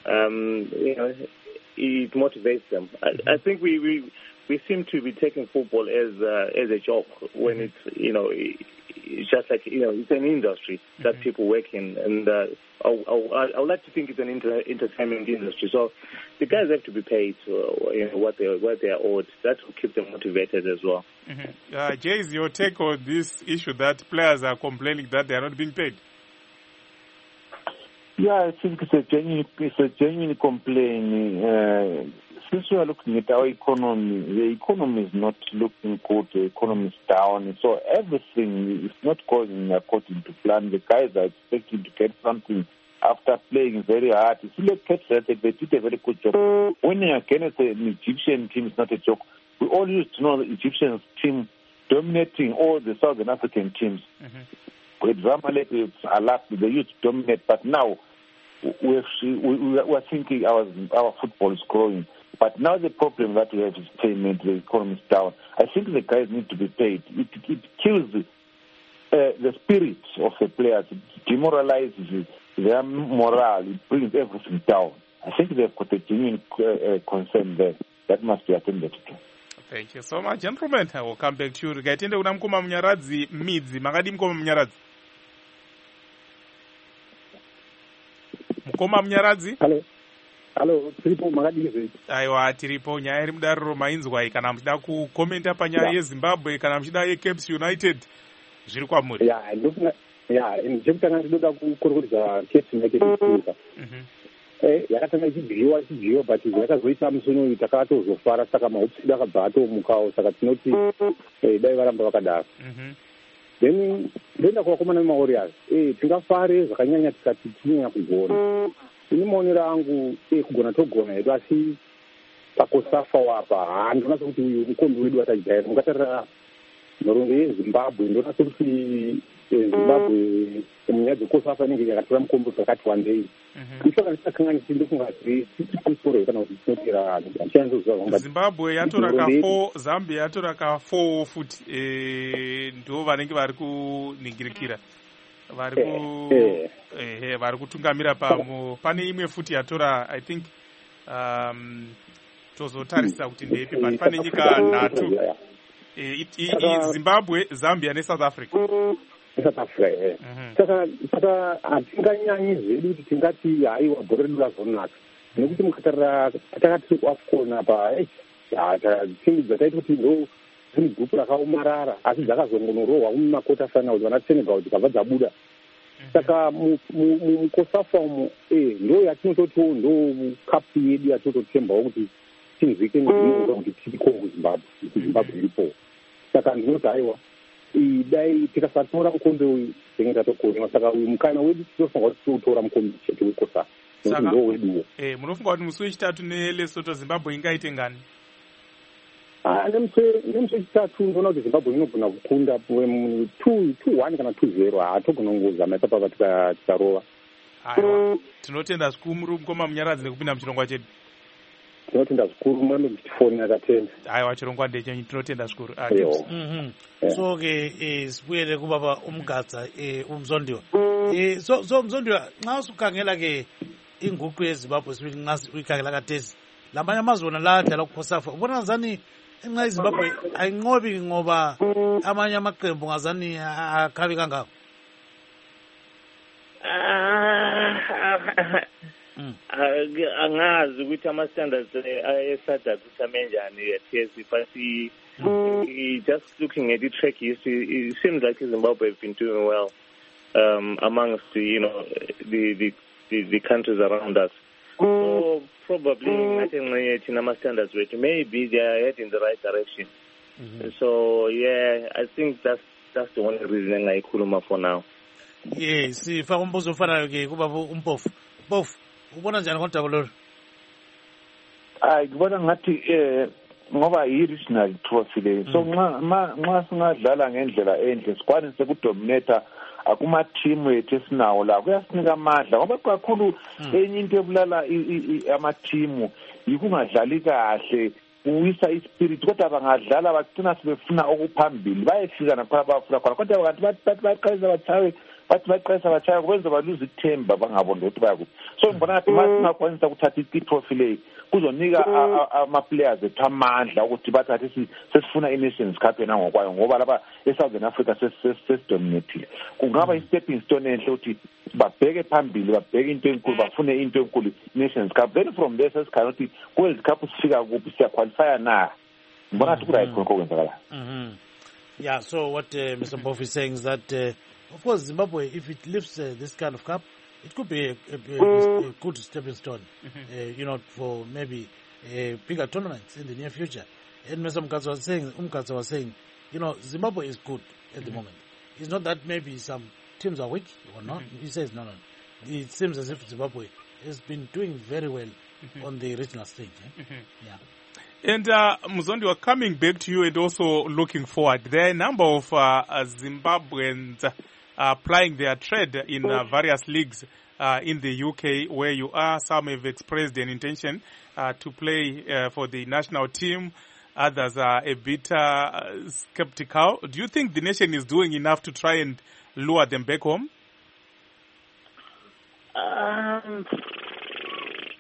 it motivates them. I think we seem to be taking football as a joke when it's it's just like it's an industry that people work in, and I would like to think it's an entertainment industry. So the guys have to be paid what they are owed. That will keep them motivated as well. Jay, is your take on this issue that players are complaining that they are not being paid? Yeah, I think it's a genuine complaint. Since we are looking at our economy, the economy is not looking good. The economy is down, so everything is not going according to plan. The guys are expecting to get something after playing very hard. If you look at that, they did a very good job. Winning against an Egyptian team is not a joke. We all used to know the Egyptian team dominating all the Southern African teams. With Zamalek, they used to dominate, but now we are thinking our football is growing. But now the problem that we have is payment. The economy is down. I think the guys need to be paid. It kills the spirit of the players. It demoralizes their morale. It brings everything down. I think they've got a genuine concern there. that must be attended to. Thank you so much, gentlemen. I will come back to you. Gaitende kuna Mkoma Munyaradzi Midzi. Makadi Mkoma Munyaradzi. Mkoma Munyaradzi? Hello, tiripo makadi. Aiwa, tiripo nyaya iri mudariro mainzwai kana muchida kukomenta panyaya yeZimbabwe kana muchida yeCaps United zviri kwamuri. Ndokutanga ndinoda kukurukudza Cape United kunyika. Yakatanga ichibhiyiwa but yakazoita musono takatozofara saka mahopsi akabva atomukawo saka tinoti dai varamba vakadaro. Then ndoenda kuvakomana veMawarriors tingafare zvakanyanya tikati tinonyanya kugona. Ini maonero angu kugona togona hedu asi pakosafa wapa handona sokuti uyu mukombi wedu atajaira mukatarira nhorongo yeZimbabwe ndona sokuti Zimbabwe munyaya dzekosafa inenge yakatora mukombi pakati wandei kusaka ndisakanganisi ndokungati titikusoro kana kuti tinotira achanzoziva Zimbabwe yatora ka4 Zambia yatora ka4 futi ndo vanenge vari kuningirikira vari kutungamira pane imwe futi yatora I think tozotarisa kuti ndeipi but pane nyika 3 Zimbabwe, Zambia neSouth Africa. South Africa. Saka hatinganyanyi zvedu kuti tingati haiwa bhora redu razonaka nekuti mukatarira takati kuAFCON apa timu dzataita kuti ndo dzine gupu rakaomarara asi dzakazongonorohwa mumakota final vana Senegal dzikabva dzabuda. Saka mukosafa umo ndo yatinototiwo ndo kapu yedu yatototembawo kuti tinzike nezvinonga kuti tiriko kuZimbabwe iripo. Saka ndinoti haiwa dai tikasatora mukombe uyu tinenge tatokonewa saka uyu mukana wedu tinofunga kuti tinotora mukombe chete wekosafa ndo weduwo. Munofunga kuti musi wechitatu neLesotho Zimbabwe ingaite ngani? Nemusi wechitatu ndinoona kuti Zimbabwe inogona kukunda 2-1 kana 2-0 hatogona kungozama ipapa tikarova. Aiwa, tinotenda zvikuru muri Mukoma Munyaradzi nekupinda muchirongwa chedu. Tinotenda zvikuru mwana kutifoni akatenda. Aiwa, chirongwa ndechenyu tinotenda zvikuru. So ke sibuyele kubaba uMgadza uMzondiwa. So Mzondiwa nxa usukhangela ke inguqu yeZimbabwe sibili nxa uyikhangela kathesi lamanye amazwe wona la adlala kuKhosafa ubona ngazani nxa iZimbabwe ayinqobi ngoba amanye amaqembu ngazani akhabi kangako. Angazi ukuthi ama-standards eSADC ukuthi amenjani yathesi but just looking at the track history it seems like Zimbabwe have been doing well amongst the countries around us. So probably ngathi ama-standards wethu maybe they are heading in the right direction. So yeah, I think that's the only reason engayikhuluma for now. Sifaka umbuzo ofanayo ke kubaba uMpofu. Mpofu ubona njani kodaba lolu? Ngibona ngathi ngoba yi-regional trophy le so nxa singadlala ngendlela enhle sikwanise kudominata akumathimu ethu esinawo la kuyasinika amandla ngoba kakhulu enye into ebulala amathimu yikungadlali kahle uwisa ispirit kodwa bangadlala bagcina sebefuna okuphambili bayefika napha abafuna khona kodwa bathi baqesa batshaya kubenza baluze ithemba bangabona ukuthi bayakuphi. So ngibona ngathi masingakwanisa ukuthatha i-trophy le kuzonika ama-players ethu amandla ukuthi bathathe sesifuna i-Nations Cup yena ngokwayo ngoba lapha eSouthern Africa sesidominathile. Kungaba i-stepping stone enhle ukuthi babheke phambili babheke into enkulu bafune into enkulu i-Nations Cup then from there sesikhanya ukuthi ku-World Cup sifika kuphi siyaqualifya na. Ngibona ngathi ku-right khonko kwenzakala. Yeah, so what Mr. Mpofu is saying is that of course Zimbabwe, if it lifts this kind of cup, it could be a good stepping stone, for maybe bigger tournaments in the near future. And Mr. Umgadza was saying, Zimbabwe is good at the moment. It's not that maybe some teams are weak or not. He says no. It seems as if Zimbabwe has been doing very well on the regional stage. Yeah. And Muzondi, we're coming back to you and also looking forward. There are a number of Zimbabweans plying their trade in various leagues in the UK where you are. Some have expressed an intention to play for the national team. Others are a bit skeptical. Do you think the nation is doing enough to try and lure them back home?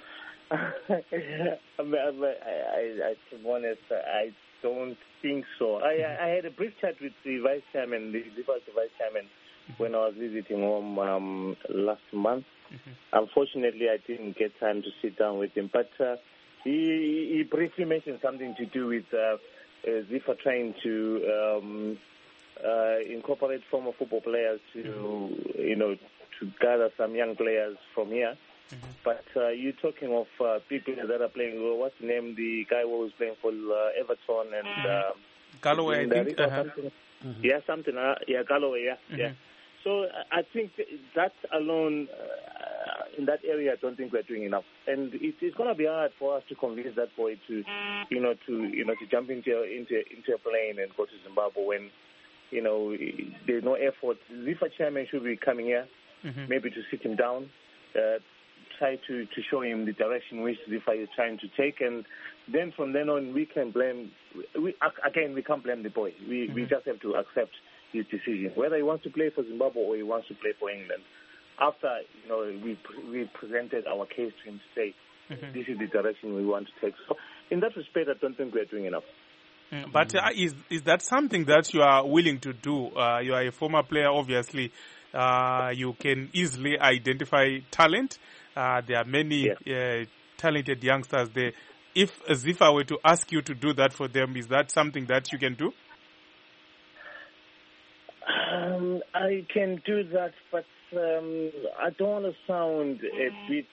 To be honest, I don't think so. I had a brief chat with the vice chairman, the vice chairman, when I was visiting home last month. Unfortunately, I didn't get time to sit down with him, but he briefly mentioned something to do with ZIFA trying to incorporate former football players to gather some young players from here. But you're talking of people that are playing. What's the name? The guy who was playing for Everton and Galloway, I think. Yeah, something. Galloway. Yeah. So I think that alone, in that area, I don't think we're doing enough. And it's going to be hard for us to convince that boy to jump into a plane and go to Zimbabwe when, there's no effort. ZIFA chairman should be coming here, maybe to sit him down, try to show him the direction which ZIFA is trying to take, and then from then on we can blame. We can't blame the boy. We just have to accept his decision, whether he wants to play for Zimbabwe or he wants to play for England. After we presented our case to him to say this is the direction we want to take. So in that respect, I don't think we are doing enough. But is that something that you are willing to do? You are a former player, obviously. You can easily identify talent. There are many talented youngsters there. If ZIFA were to ask you to do that for them, is that something that you can do? I can do that, but I don't want to sound a bit.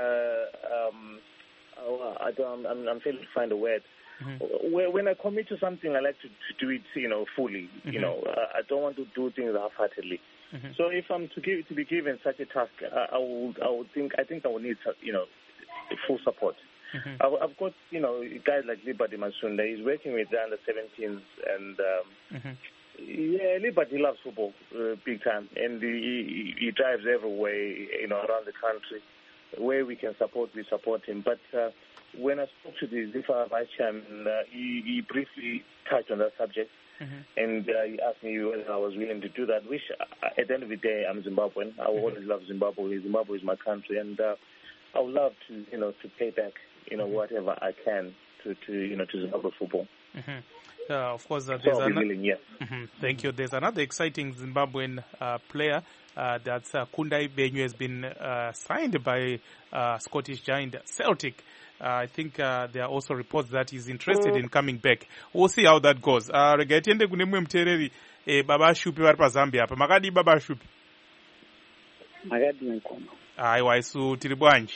I'm failing to find a word. When I commit to something, I like to do it, fully. I don't want to do things half-heartedly. So if I'm to be given such a task, I think I will need, full support. I've got, guys like Liberty Masunda. He's working with the under-17s, and Liberty loves football big time, and he drives everywhere, around the country. Where we can support, we support him. But when I spoke to the ZIFA vice chairman, he briefly touched on that subject. And he asked me whether I was willing to do that, which at the end of the day, I'm Zimbabwean. I always love Zimbabwe. Zimbabwe is my country, and I would love to, to pay back, whatever I can to Zimbabwe football. Of course, there's thank you. There's another exciting Zimbabwean player. That's Kundai Benyu has been signed by Scottish giant Celtic. I think there are also reports that he's interested in coming back. We'll see how that goes. Rega tiende kune mumwe muteereri baba Shupi vari paZambia apa. Makadi baba Shupi? Makadi mukoma. Aiwa isu tiri bwanji?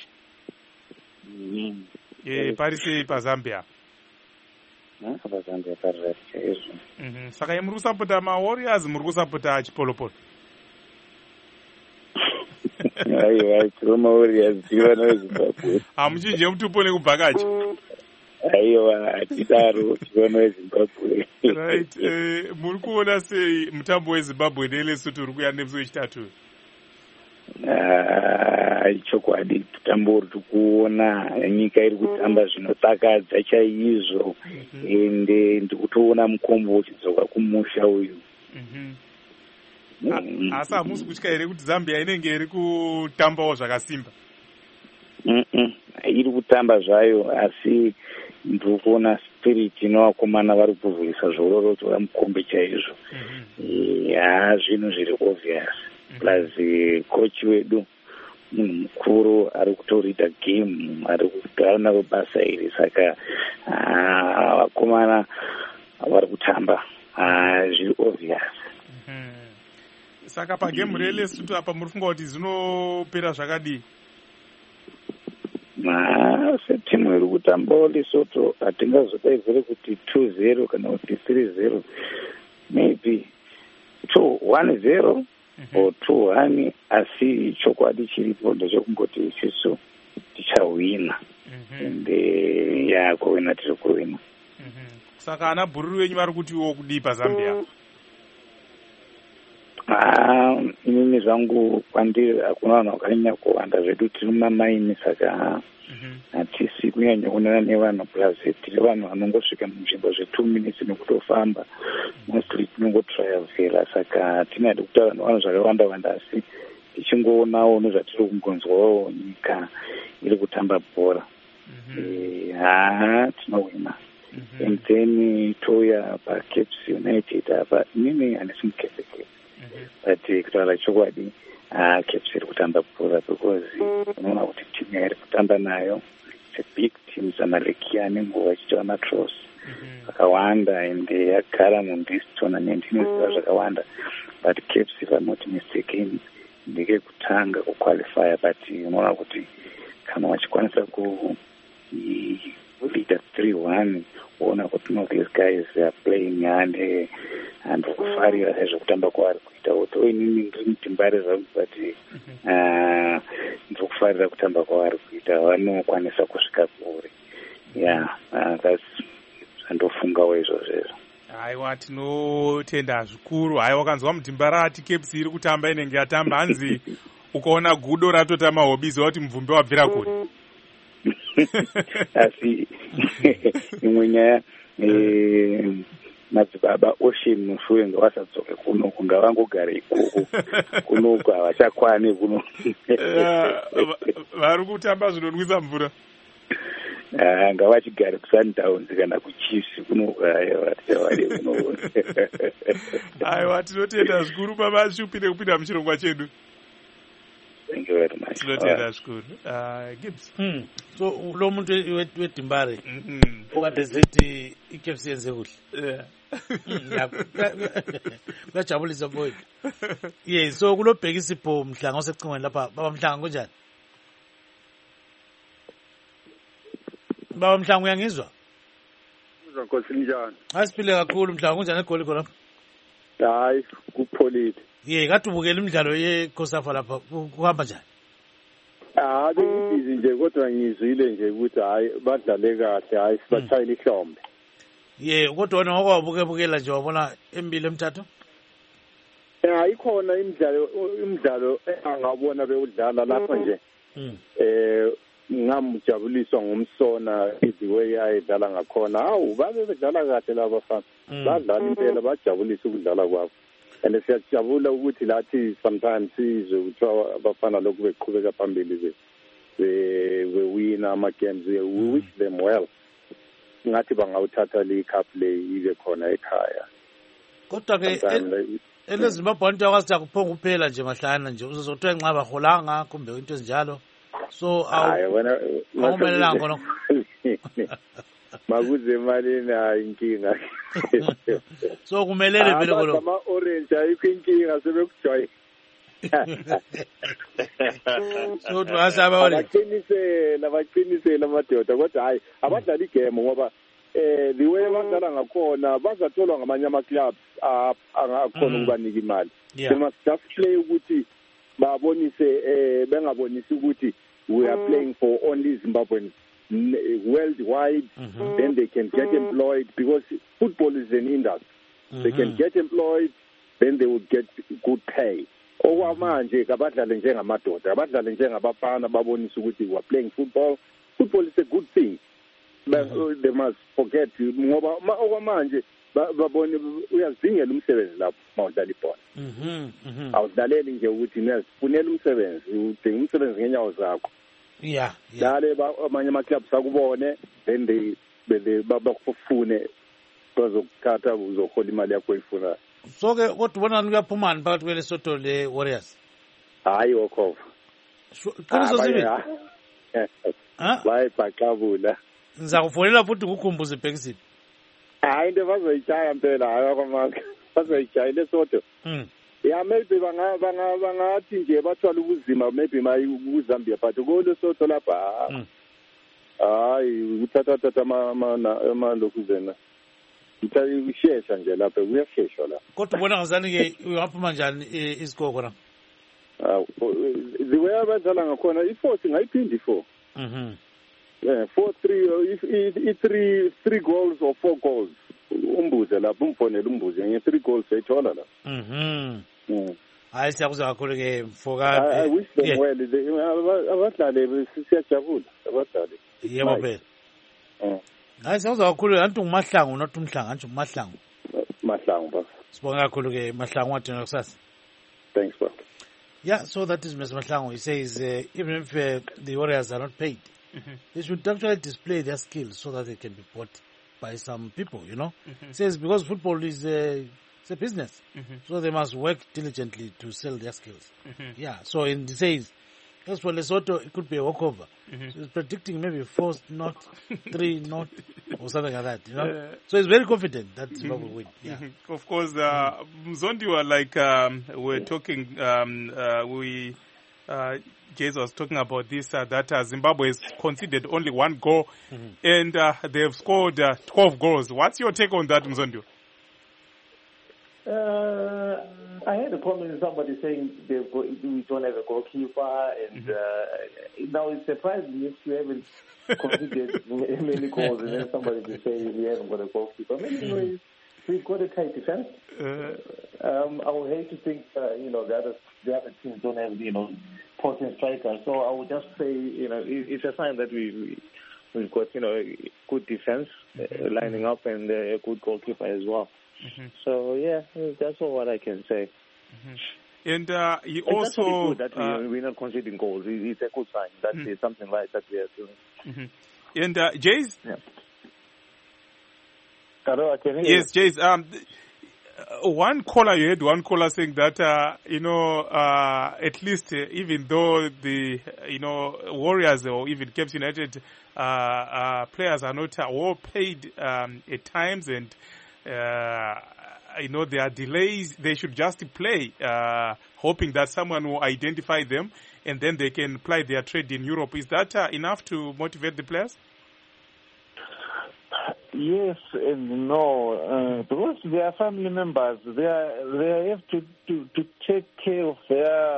Pari sei paZambia? PaZambia pari chaizvo. Saka muri kusapota maWarriors, muri kusapota Chipolopolo? Aiwa, tiri maWarriors, tiri vana veZimbabwe. Hamuchinje mutupo nekubhakachi? Aiwa, hatidaro, tiri vana veZimbabwe. Right. Muri kuona sei mutambo weZimbabwe neLesotho uri kuya nemusi wechitatu? Chokwadi, mutambo uri kuona nyika iri kutamba zvinodakadza chaizvo, ende ndikutoona mukombo uchidzoka kumusha uyu. Asi hamusi kutya here kuti Zambia inenge iri kutambawo zvakasimba? Iri kutamba zvayo, asi ndiri kuona spirit inovakomana vari kuvhurisa zvororotora mukombe chaizvo. Zvinhu zviri obvious. Plus coach wedu munhu mukuru ari kutorita game, ari kugara naro basa iri, saka vakomana vari kutamba zviri obvious. Saka pagame reLesotho apa muri funga kuti zinopera zvakadii? Setimu iri kutambawo Lesotho hatingazodaivhire kuti 2-0 kana kuti 3-0, maybe 1-0 or 2-1, asi chokwadi chiripo ndechekungoti isusu tichawina, ende kuwina tiri kuwina. Saka ana bhururu wenyu vari kutiwo kudii paZambia? Inini zvangu kwandiri hakuna vanhu vakanyanya kuwanda, zvedu tiri mumamaini, saka hatisi kunyanya kuonana nevanhu, plus tiri vanhu vanongosvika munzvimbo 2 minutes nekutofamba, mostly tinongotriavhera, saka tinade kutaura nevanhu zvakawanda-wanda, asi tichingoonawo nezvatiri kungonzwawo nyika iri kutamba bhora. tinowina. And then toya paCaps United apa inini handisimukepekezi but kutaura chokwadi Caps iri kutamba bhora because unoona kuti timu yairi kutamba nayo it's a big team zamalekya nenguva ichitiva matros akawanda and yagara mundis tournament inoziva zvakawanda but Caps if I'm not mistaken ndike kutanga kuqualifya but unoona kuti kana vachikwanisa leader 3-1 uona kuti no these guys are playing and kufarira sezvekutamba kwavari kuita kuti oinini ndiri mutimbare zvangu but ndiri kufarira kutamba kwavari kuita vanokwanisa kusvika kure andofungawo izvozvo. Haiwa, tinotenda zvikuru. Haiwa, wakanzwa mutimbara ati Caps iri kutamba inenge yatamba hanzi ukaona gudo ratotama hobbies kuti mvumbi wabvira kure. Asi imwe nyaya madzibaba ocean mushure ngavasadzoke kuno kungavangogara ikoko kunoku havachakwani kuno vari kutamba zvinonwisa mvura ngavachigare kuSundowns kana kuChiefs kunokuhatichavari kuno. Aiwa, tinotenda zvikuru pamashupire kupinda muchirongwa chedu. Thank you very much. Tinotenda zvikuru. Gibbs. So lo muntu wedimbare ukadezeti iCaps yenze kuhle. Kuyajabulisa boy. Yes, so kulobhekisa ipho mhlanga osecingweni lapha. Baba Mhlanga kunjani? Baba Mhlanga uyangizwa? Nkosi njani? Asiphile kakhulu Mhlanga kunjani eGoli khona? Hayi kupholile. Kade ubukela imidlalo yeCOSAFA lapha kuhamba njani? Bengibizi nje kodwa ngizwile nje ukuthi hayi badlale kahle, hayi sibathayile ihlombe. Kodwa wena ngokwabukela nje wabona emibili emithathu? Ikhona imidlalo engabona bewudlala lapha nje. Ngamjabuliswa ngumsona the way ayedlala ngakhona. Babe bedlala kahle laba bafana. Badlala impela bajabulisa ukudlala kwabo. And siyajabula ukuthi lathi sometimes sizwe kuthiwa abafana lokhu beqhubeka phambili bewina ama-games. We wish them well. Ngathi bangawuthatha le cup le ibe khona ekhaya. Kodwa-ke eleZimbabwe into yakwazi akuphonga kuphela nje mahlana nje uzozothiwa enxa baholanga kumbe into ezinjalo. So awumelelanga khona. Makuze emalini inkinga. So kumelele vele kolo. Ama orange ayikho inkinga sebekujoyina. So twasaba wale. Baqinisela amadoda kodwa hayi abadlala igame ngoba the way abadlala ngakhona bazatholwa ngamanye ama clubs angakhona ukubanika imali. They must just play ukuthi babonise bengabonisi ukuthi we are playing for only Zimbabweans. Worldwide, then they can get employed because football is an industry. They can get employed, then they will get good pay. Okwamanje kabadlale njengamadoda, abadlale njengabafana babonisa ukuthi we are playing football. Football is a good thing. They must forget ngoba okwamanje babone uyazingela umsebenzi lapho mawudlala ibhola. Awudlaleli nje ukuthi niyazifunela umsebenzi, udinga umsebenzi ngenyawo zakho. Dale amanye ama-clubs akubone then they bakufune bazokuthatha uzohola imali yakho oyifunayo. So-ke kodwa ubonani kuyaphumani phakathi kweLesotho le-Warriors? Hayi okhova. Qiniso sibili? Bayibhaqabula. Ngizakufonela futhi ngikukhumbuze ibhekisiphi. Hayi into bazoyitshaya mpela hayi akwamanga. Bazoyitshaya iLesotho. Maybe bangathi nje bathwala ubuzima maybe kuZambia but kuLesotho lapha hayi uthatha amalokuzena ushesha nje lapha uyashesha la. Kodwa ubona ngazani-ke uyaphuma njani iscore khona? The way abadlala ngakhona i-4 ngayiphindi 4. 4-3 3 goals or 4 goals umbuze lapho umfonela umbuze nge 3 goals ayithola la. Hayi siyakuzwa kakhulu-ke mfoka. I wish them well. Abadlali siyajabula abadlali. Yebo phela. Hayi siyakuzwa kakhulu anti nguMahlangu not uMhlanga anti nguMahlangu. Mahlangu baba. Sibonga kakhulu-ke Mahlangu wathina kusasa. Thanks baba. Yeah, so that is Mr. Mahlangu. He says even if the Warriors are not paid, they should actually display their skills so that they can be bought by some people, you know. Says because football is it's a business, so they must work diligently to sell their skills. Yeah, so in the says, as for Lesotho, it could be a walkover. So it's predicting maybe 4 not 3 not or something like that, you know. So it's very confident that Zimbabwe will win. Yeah. Of course, Mzondi were like we're talking. Jason was talking about this that Zimbabwe has conceded only 1 goal, and they've scored 12 goals. What's your take on that, Mzondi? I had a comment, somebody saying we don't have a goalkeeper, and now it's surprising if you haven't conceded many goals, and then somebody will say we haven't got a goalkeeper. But anyways, we've got a tight defense. I would hate to think, the other teams don't have, potent strikers. So I would just say, it's a sign that we've got, good defense lining up and a good goalkeeper as well. So yeah, that's all what I can say. And he also that we're not conceding goals. It's a good sign that there's something right that we are doing. And Jays? Yeah. Hello, I can hear yes, Jays. One caller saying that at least even though the Warriors or even Caps United players are not well paid at times, and there are delays, they should just play, hoping that someone will identify them and then they can ply their trade in Europe. Is that enough to motivate the players? Yes and no, because they are family members. They have to take care of their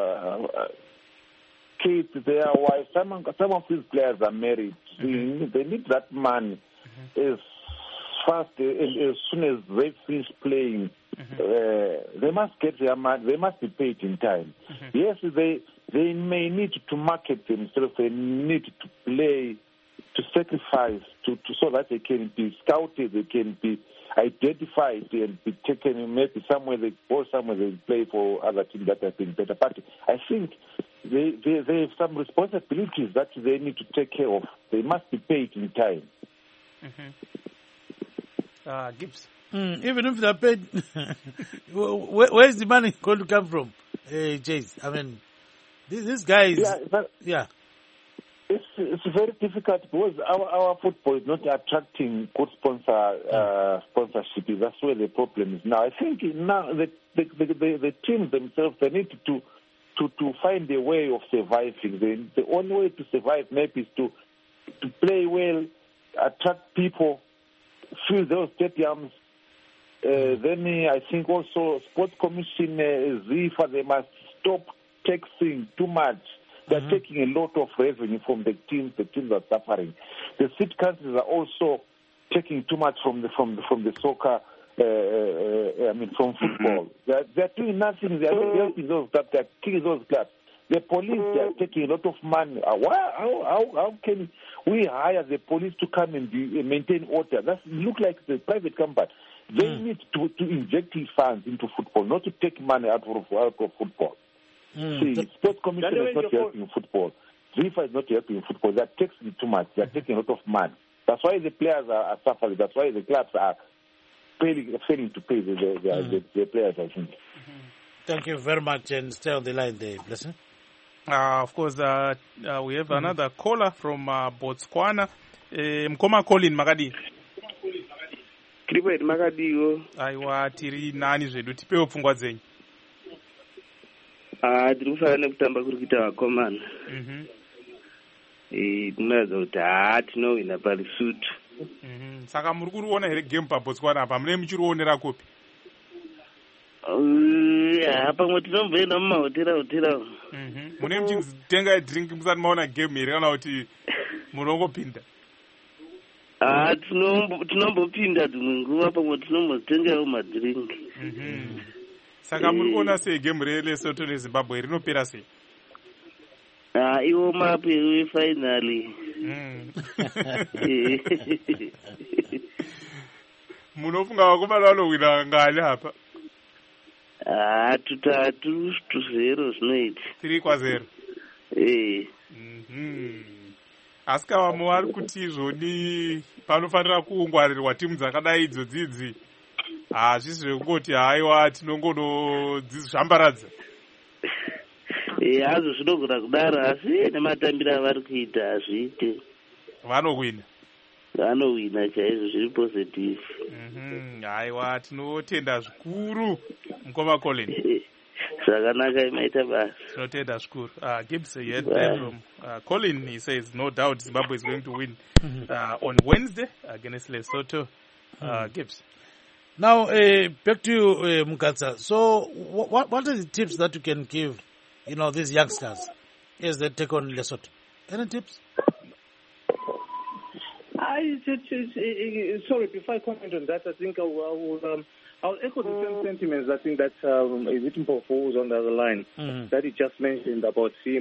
kids, their wives. Some of these players are married. They need that money as fast as soon as they finish playing. They must get their money. They must be paid in time. Yes, they may need to market themselves. They need to play, to sacrifice, to so that they can be scouted, they can be identified and be taken. Maybe somewhere they go, somewhere they play for other teams that have been better. But I think they have some responsibilities that they need to take care of. They must be paid in time. Gibbs. Even if they're paid, where's the money going to come from? Jays, I mean, these guys. Yeah. It's very difficult because our football is not attracting good sponsorship. That's where the problem is now. I think now the teams themselves, they need to find a way of surviving. The only way to survive maybe is to play well, attract people, fill those stadiums. Then I think also Sports Commission, ZIFA, they must stop taxing too much. They're taking a lot of revenue from the teams. The teams are suffering. The seed countries are also taking too much from the soccer. From football. They're doing nothing. They are not helping those clubs. They're killing those clubs. The police, they are taking a lot of money. How can we hire the police to come and maintain order? That look like the private company. They need to inject funds into football, not to take money out of football. See, Sports Commission is not helping football. FIFA is not helping football. They are taxing too much. They are taking a lot of money. That's why the players are suffering. That's why the clubs are failing to pay the players, I think. Thank you very much, and stay on the line there, Blessing. Of course, we have another caller from Botswana. Mkoma Colin Magadi. Kribet Magadiyo. Aiwa tiri nani zvedu tipewo pfungwa dzenyu. Tiri kufanira kutamba kuri kuita vakomana. Tinoratidza kuti tinowina paResotho. Saka muri kuriona here game paBotswana apa mune muchirionera kupi? Pamwe tinomboenda mumahotera. Mune muchitenga drink musati maona game here kana kuti munongopinda? Tinombopinda dzimwe nguva, pamwe tinombozvitengawo madrink. Saka muri kuona sei game reLesotho neZimbabwe rinopera sei? Iwo mapu yefinally. Munofunga vakomana vanowina ngani apa? 3-0 zvinoita. 3-0. asi kavamo vari kuti izvoni panofanira kuungwarirwa timu dzakadai idzodzidzi hazvisi zvekungoti haiwa tinongonodzizvambaradza. Hazvo zvinogona kudaro asi nematambiro avari kuita hazviite. Vanowina chaizvo, zviri positive. Haiwa tinotenda zvikuru mukoma Colin. Zvakanaka imaita basa. Tinotenda zvikuru. Gibbs, you had from Colin. He says no doubt Zimbabwe is going to win on Wednesday against Lesotho. Gibbs. Now back to you, Mukatsa. So what are the tips that you can give, these youngsters as they take on Lesotho? Any tips? Sorry, before I comment on that, I think I'll echo the same sentiments. I think that Zitimpo was on the other line that he just mentioned about the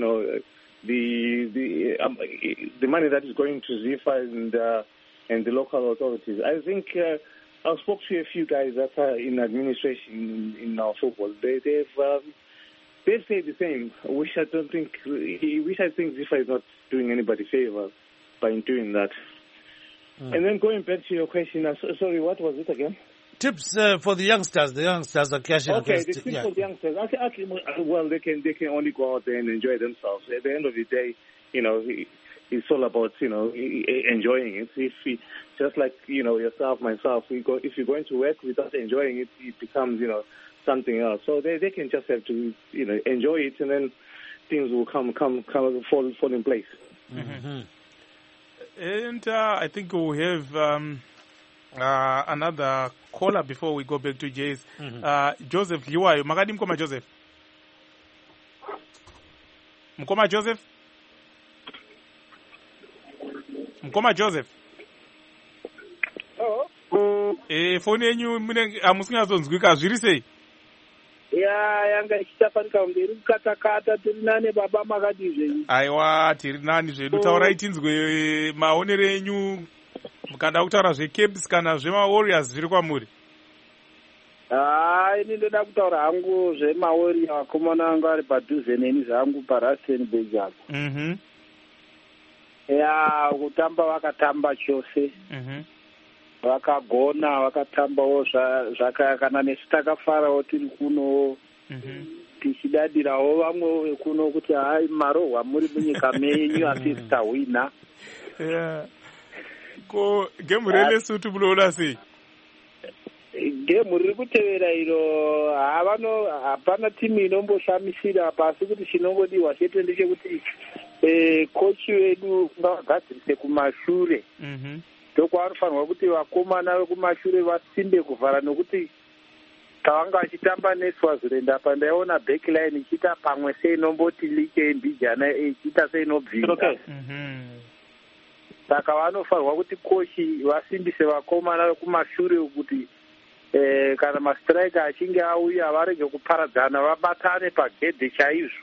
money that is going to ZIFA and the local authorities. I think I spoke to a few guys that are in administration in our football. They've said the same. I think ZIFA is not doing anybody favor by doing that. And then going back to your question, sorry, what was it again? Tips for the youngsters. The youngsters are clashing against. Okay, the tips for the youngsters. Actually, well, they can only go out there and enjoy themselves. At the end of the day, it's all about enjoying it. If just like yourself, myself, if you're going to work without enjoying it, it becomes something else. So they can just have to enjoy it, and then things will fall in place. Mm-hmm. And I think we'll have another caller before we go back to Jay's. Joseph Liwayo. Magadi Mkoma Joseph. Mkoma Joseph. Mkoma Joseph. Oh. Phone yenyu amusingazonzwika zviri sei? Yanga ichitafanika mberi kukatakata tiri nane baba makadi zvenyu. Aiwa tiri nani zvedu taurai tinzwe maonere enyu mukada kutaura zveCaps kana zvemaWarriors zviri kwamuri. Ini ndoda kutaura hangu zvemaWarriors vakomana vangu vari padhuze neni zvangu paRustenburg apo. Kutamba vakatamba chose. Vakagona vakatambawo zvakakana nesu takafarawo tiri kuno tichidadirawo vamwe vekuno kuti hai marohwa muri munyika menyu asi titahwina. Ko gemu reLesotho munoona sei? Gemu riri kutevera iro hapana timu inomboshamisira pasi kuti chinongodiwa chete ndechekuti kochi wedu ngavagadzirise kumashure. Ndokwavanofanirwa kuti vakomana vekumashure vasimbe kuvhara, nokuti kavanga vachitamba neSwaziland apa ndaiona backline ichiita pamwe seinomboti like mbijana ichiita seinobvira. Saka vanofanirwa kuti kochi vasimbise vakomana vekumashure kuti kana mastriker achinge auya varege kuparadzana, vabatane pagedhe chaizvo.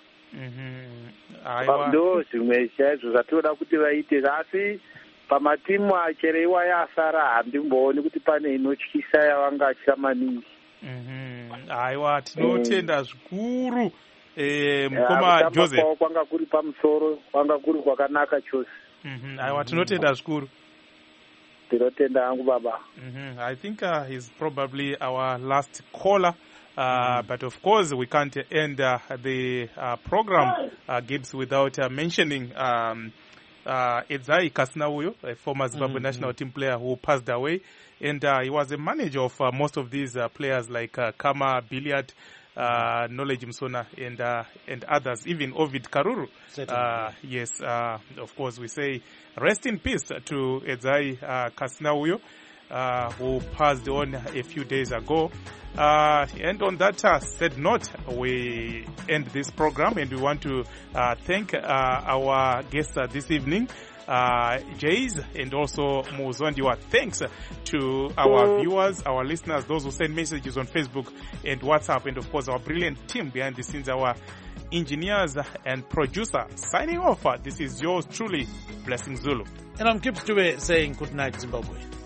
Ndo zvimwe chaizvo zvatoda kuti vaite, asi pamatimu achereiwa yasara handimbooni kuti pane inotyisa yavanga achita maningi. Aiwa tinotenda zvikuru mukoma Joseph. Kwanga kuri pamusoro, kwanga kuri kwakanaka chose. Aiwa tinotenda zvikuru. Tinotenda hangu baba. I think he's probably our last caller. But of course we can't end the program Gibbs without mentioning Edzai Kasnauyo, a former Zimbabwe national team player who passed away, and he was a manager of most of these players like Kama Billiard, Knowledge Msona, and others, even Ovid Karuru. Yes, of course we say rest in peace to Edzai Kasnauyo, who passed on a few days ago. And on that said note, we end this program, and we want to thank our guests this evening, Jays and also Muzondiwa. Thanks to our viewers, our listeners, those who send messages on Facebook and WhatsApp, and of course our brilliant team behind the scenes, our engineers and producer. Signing off, this is yours truly, Blessing Zulu. And I'm Gibbs Dube saying good night, Zimbabwe.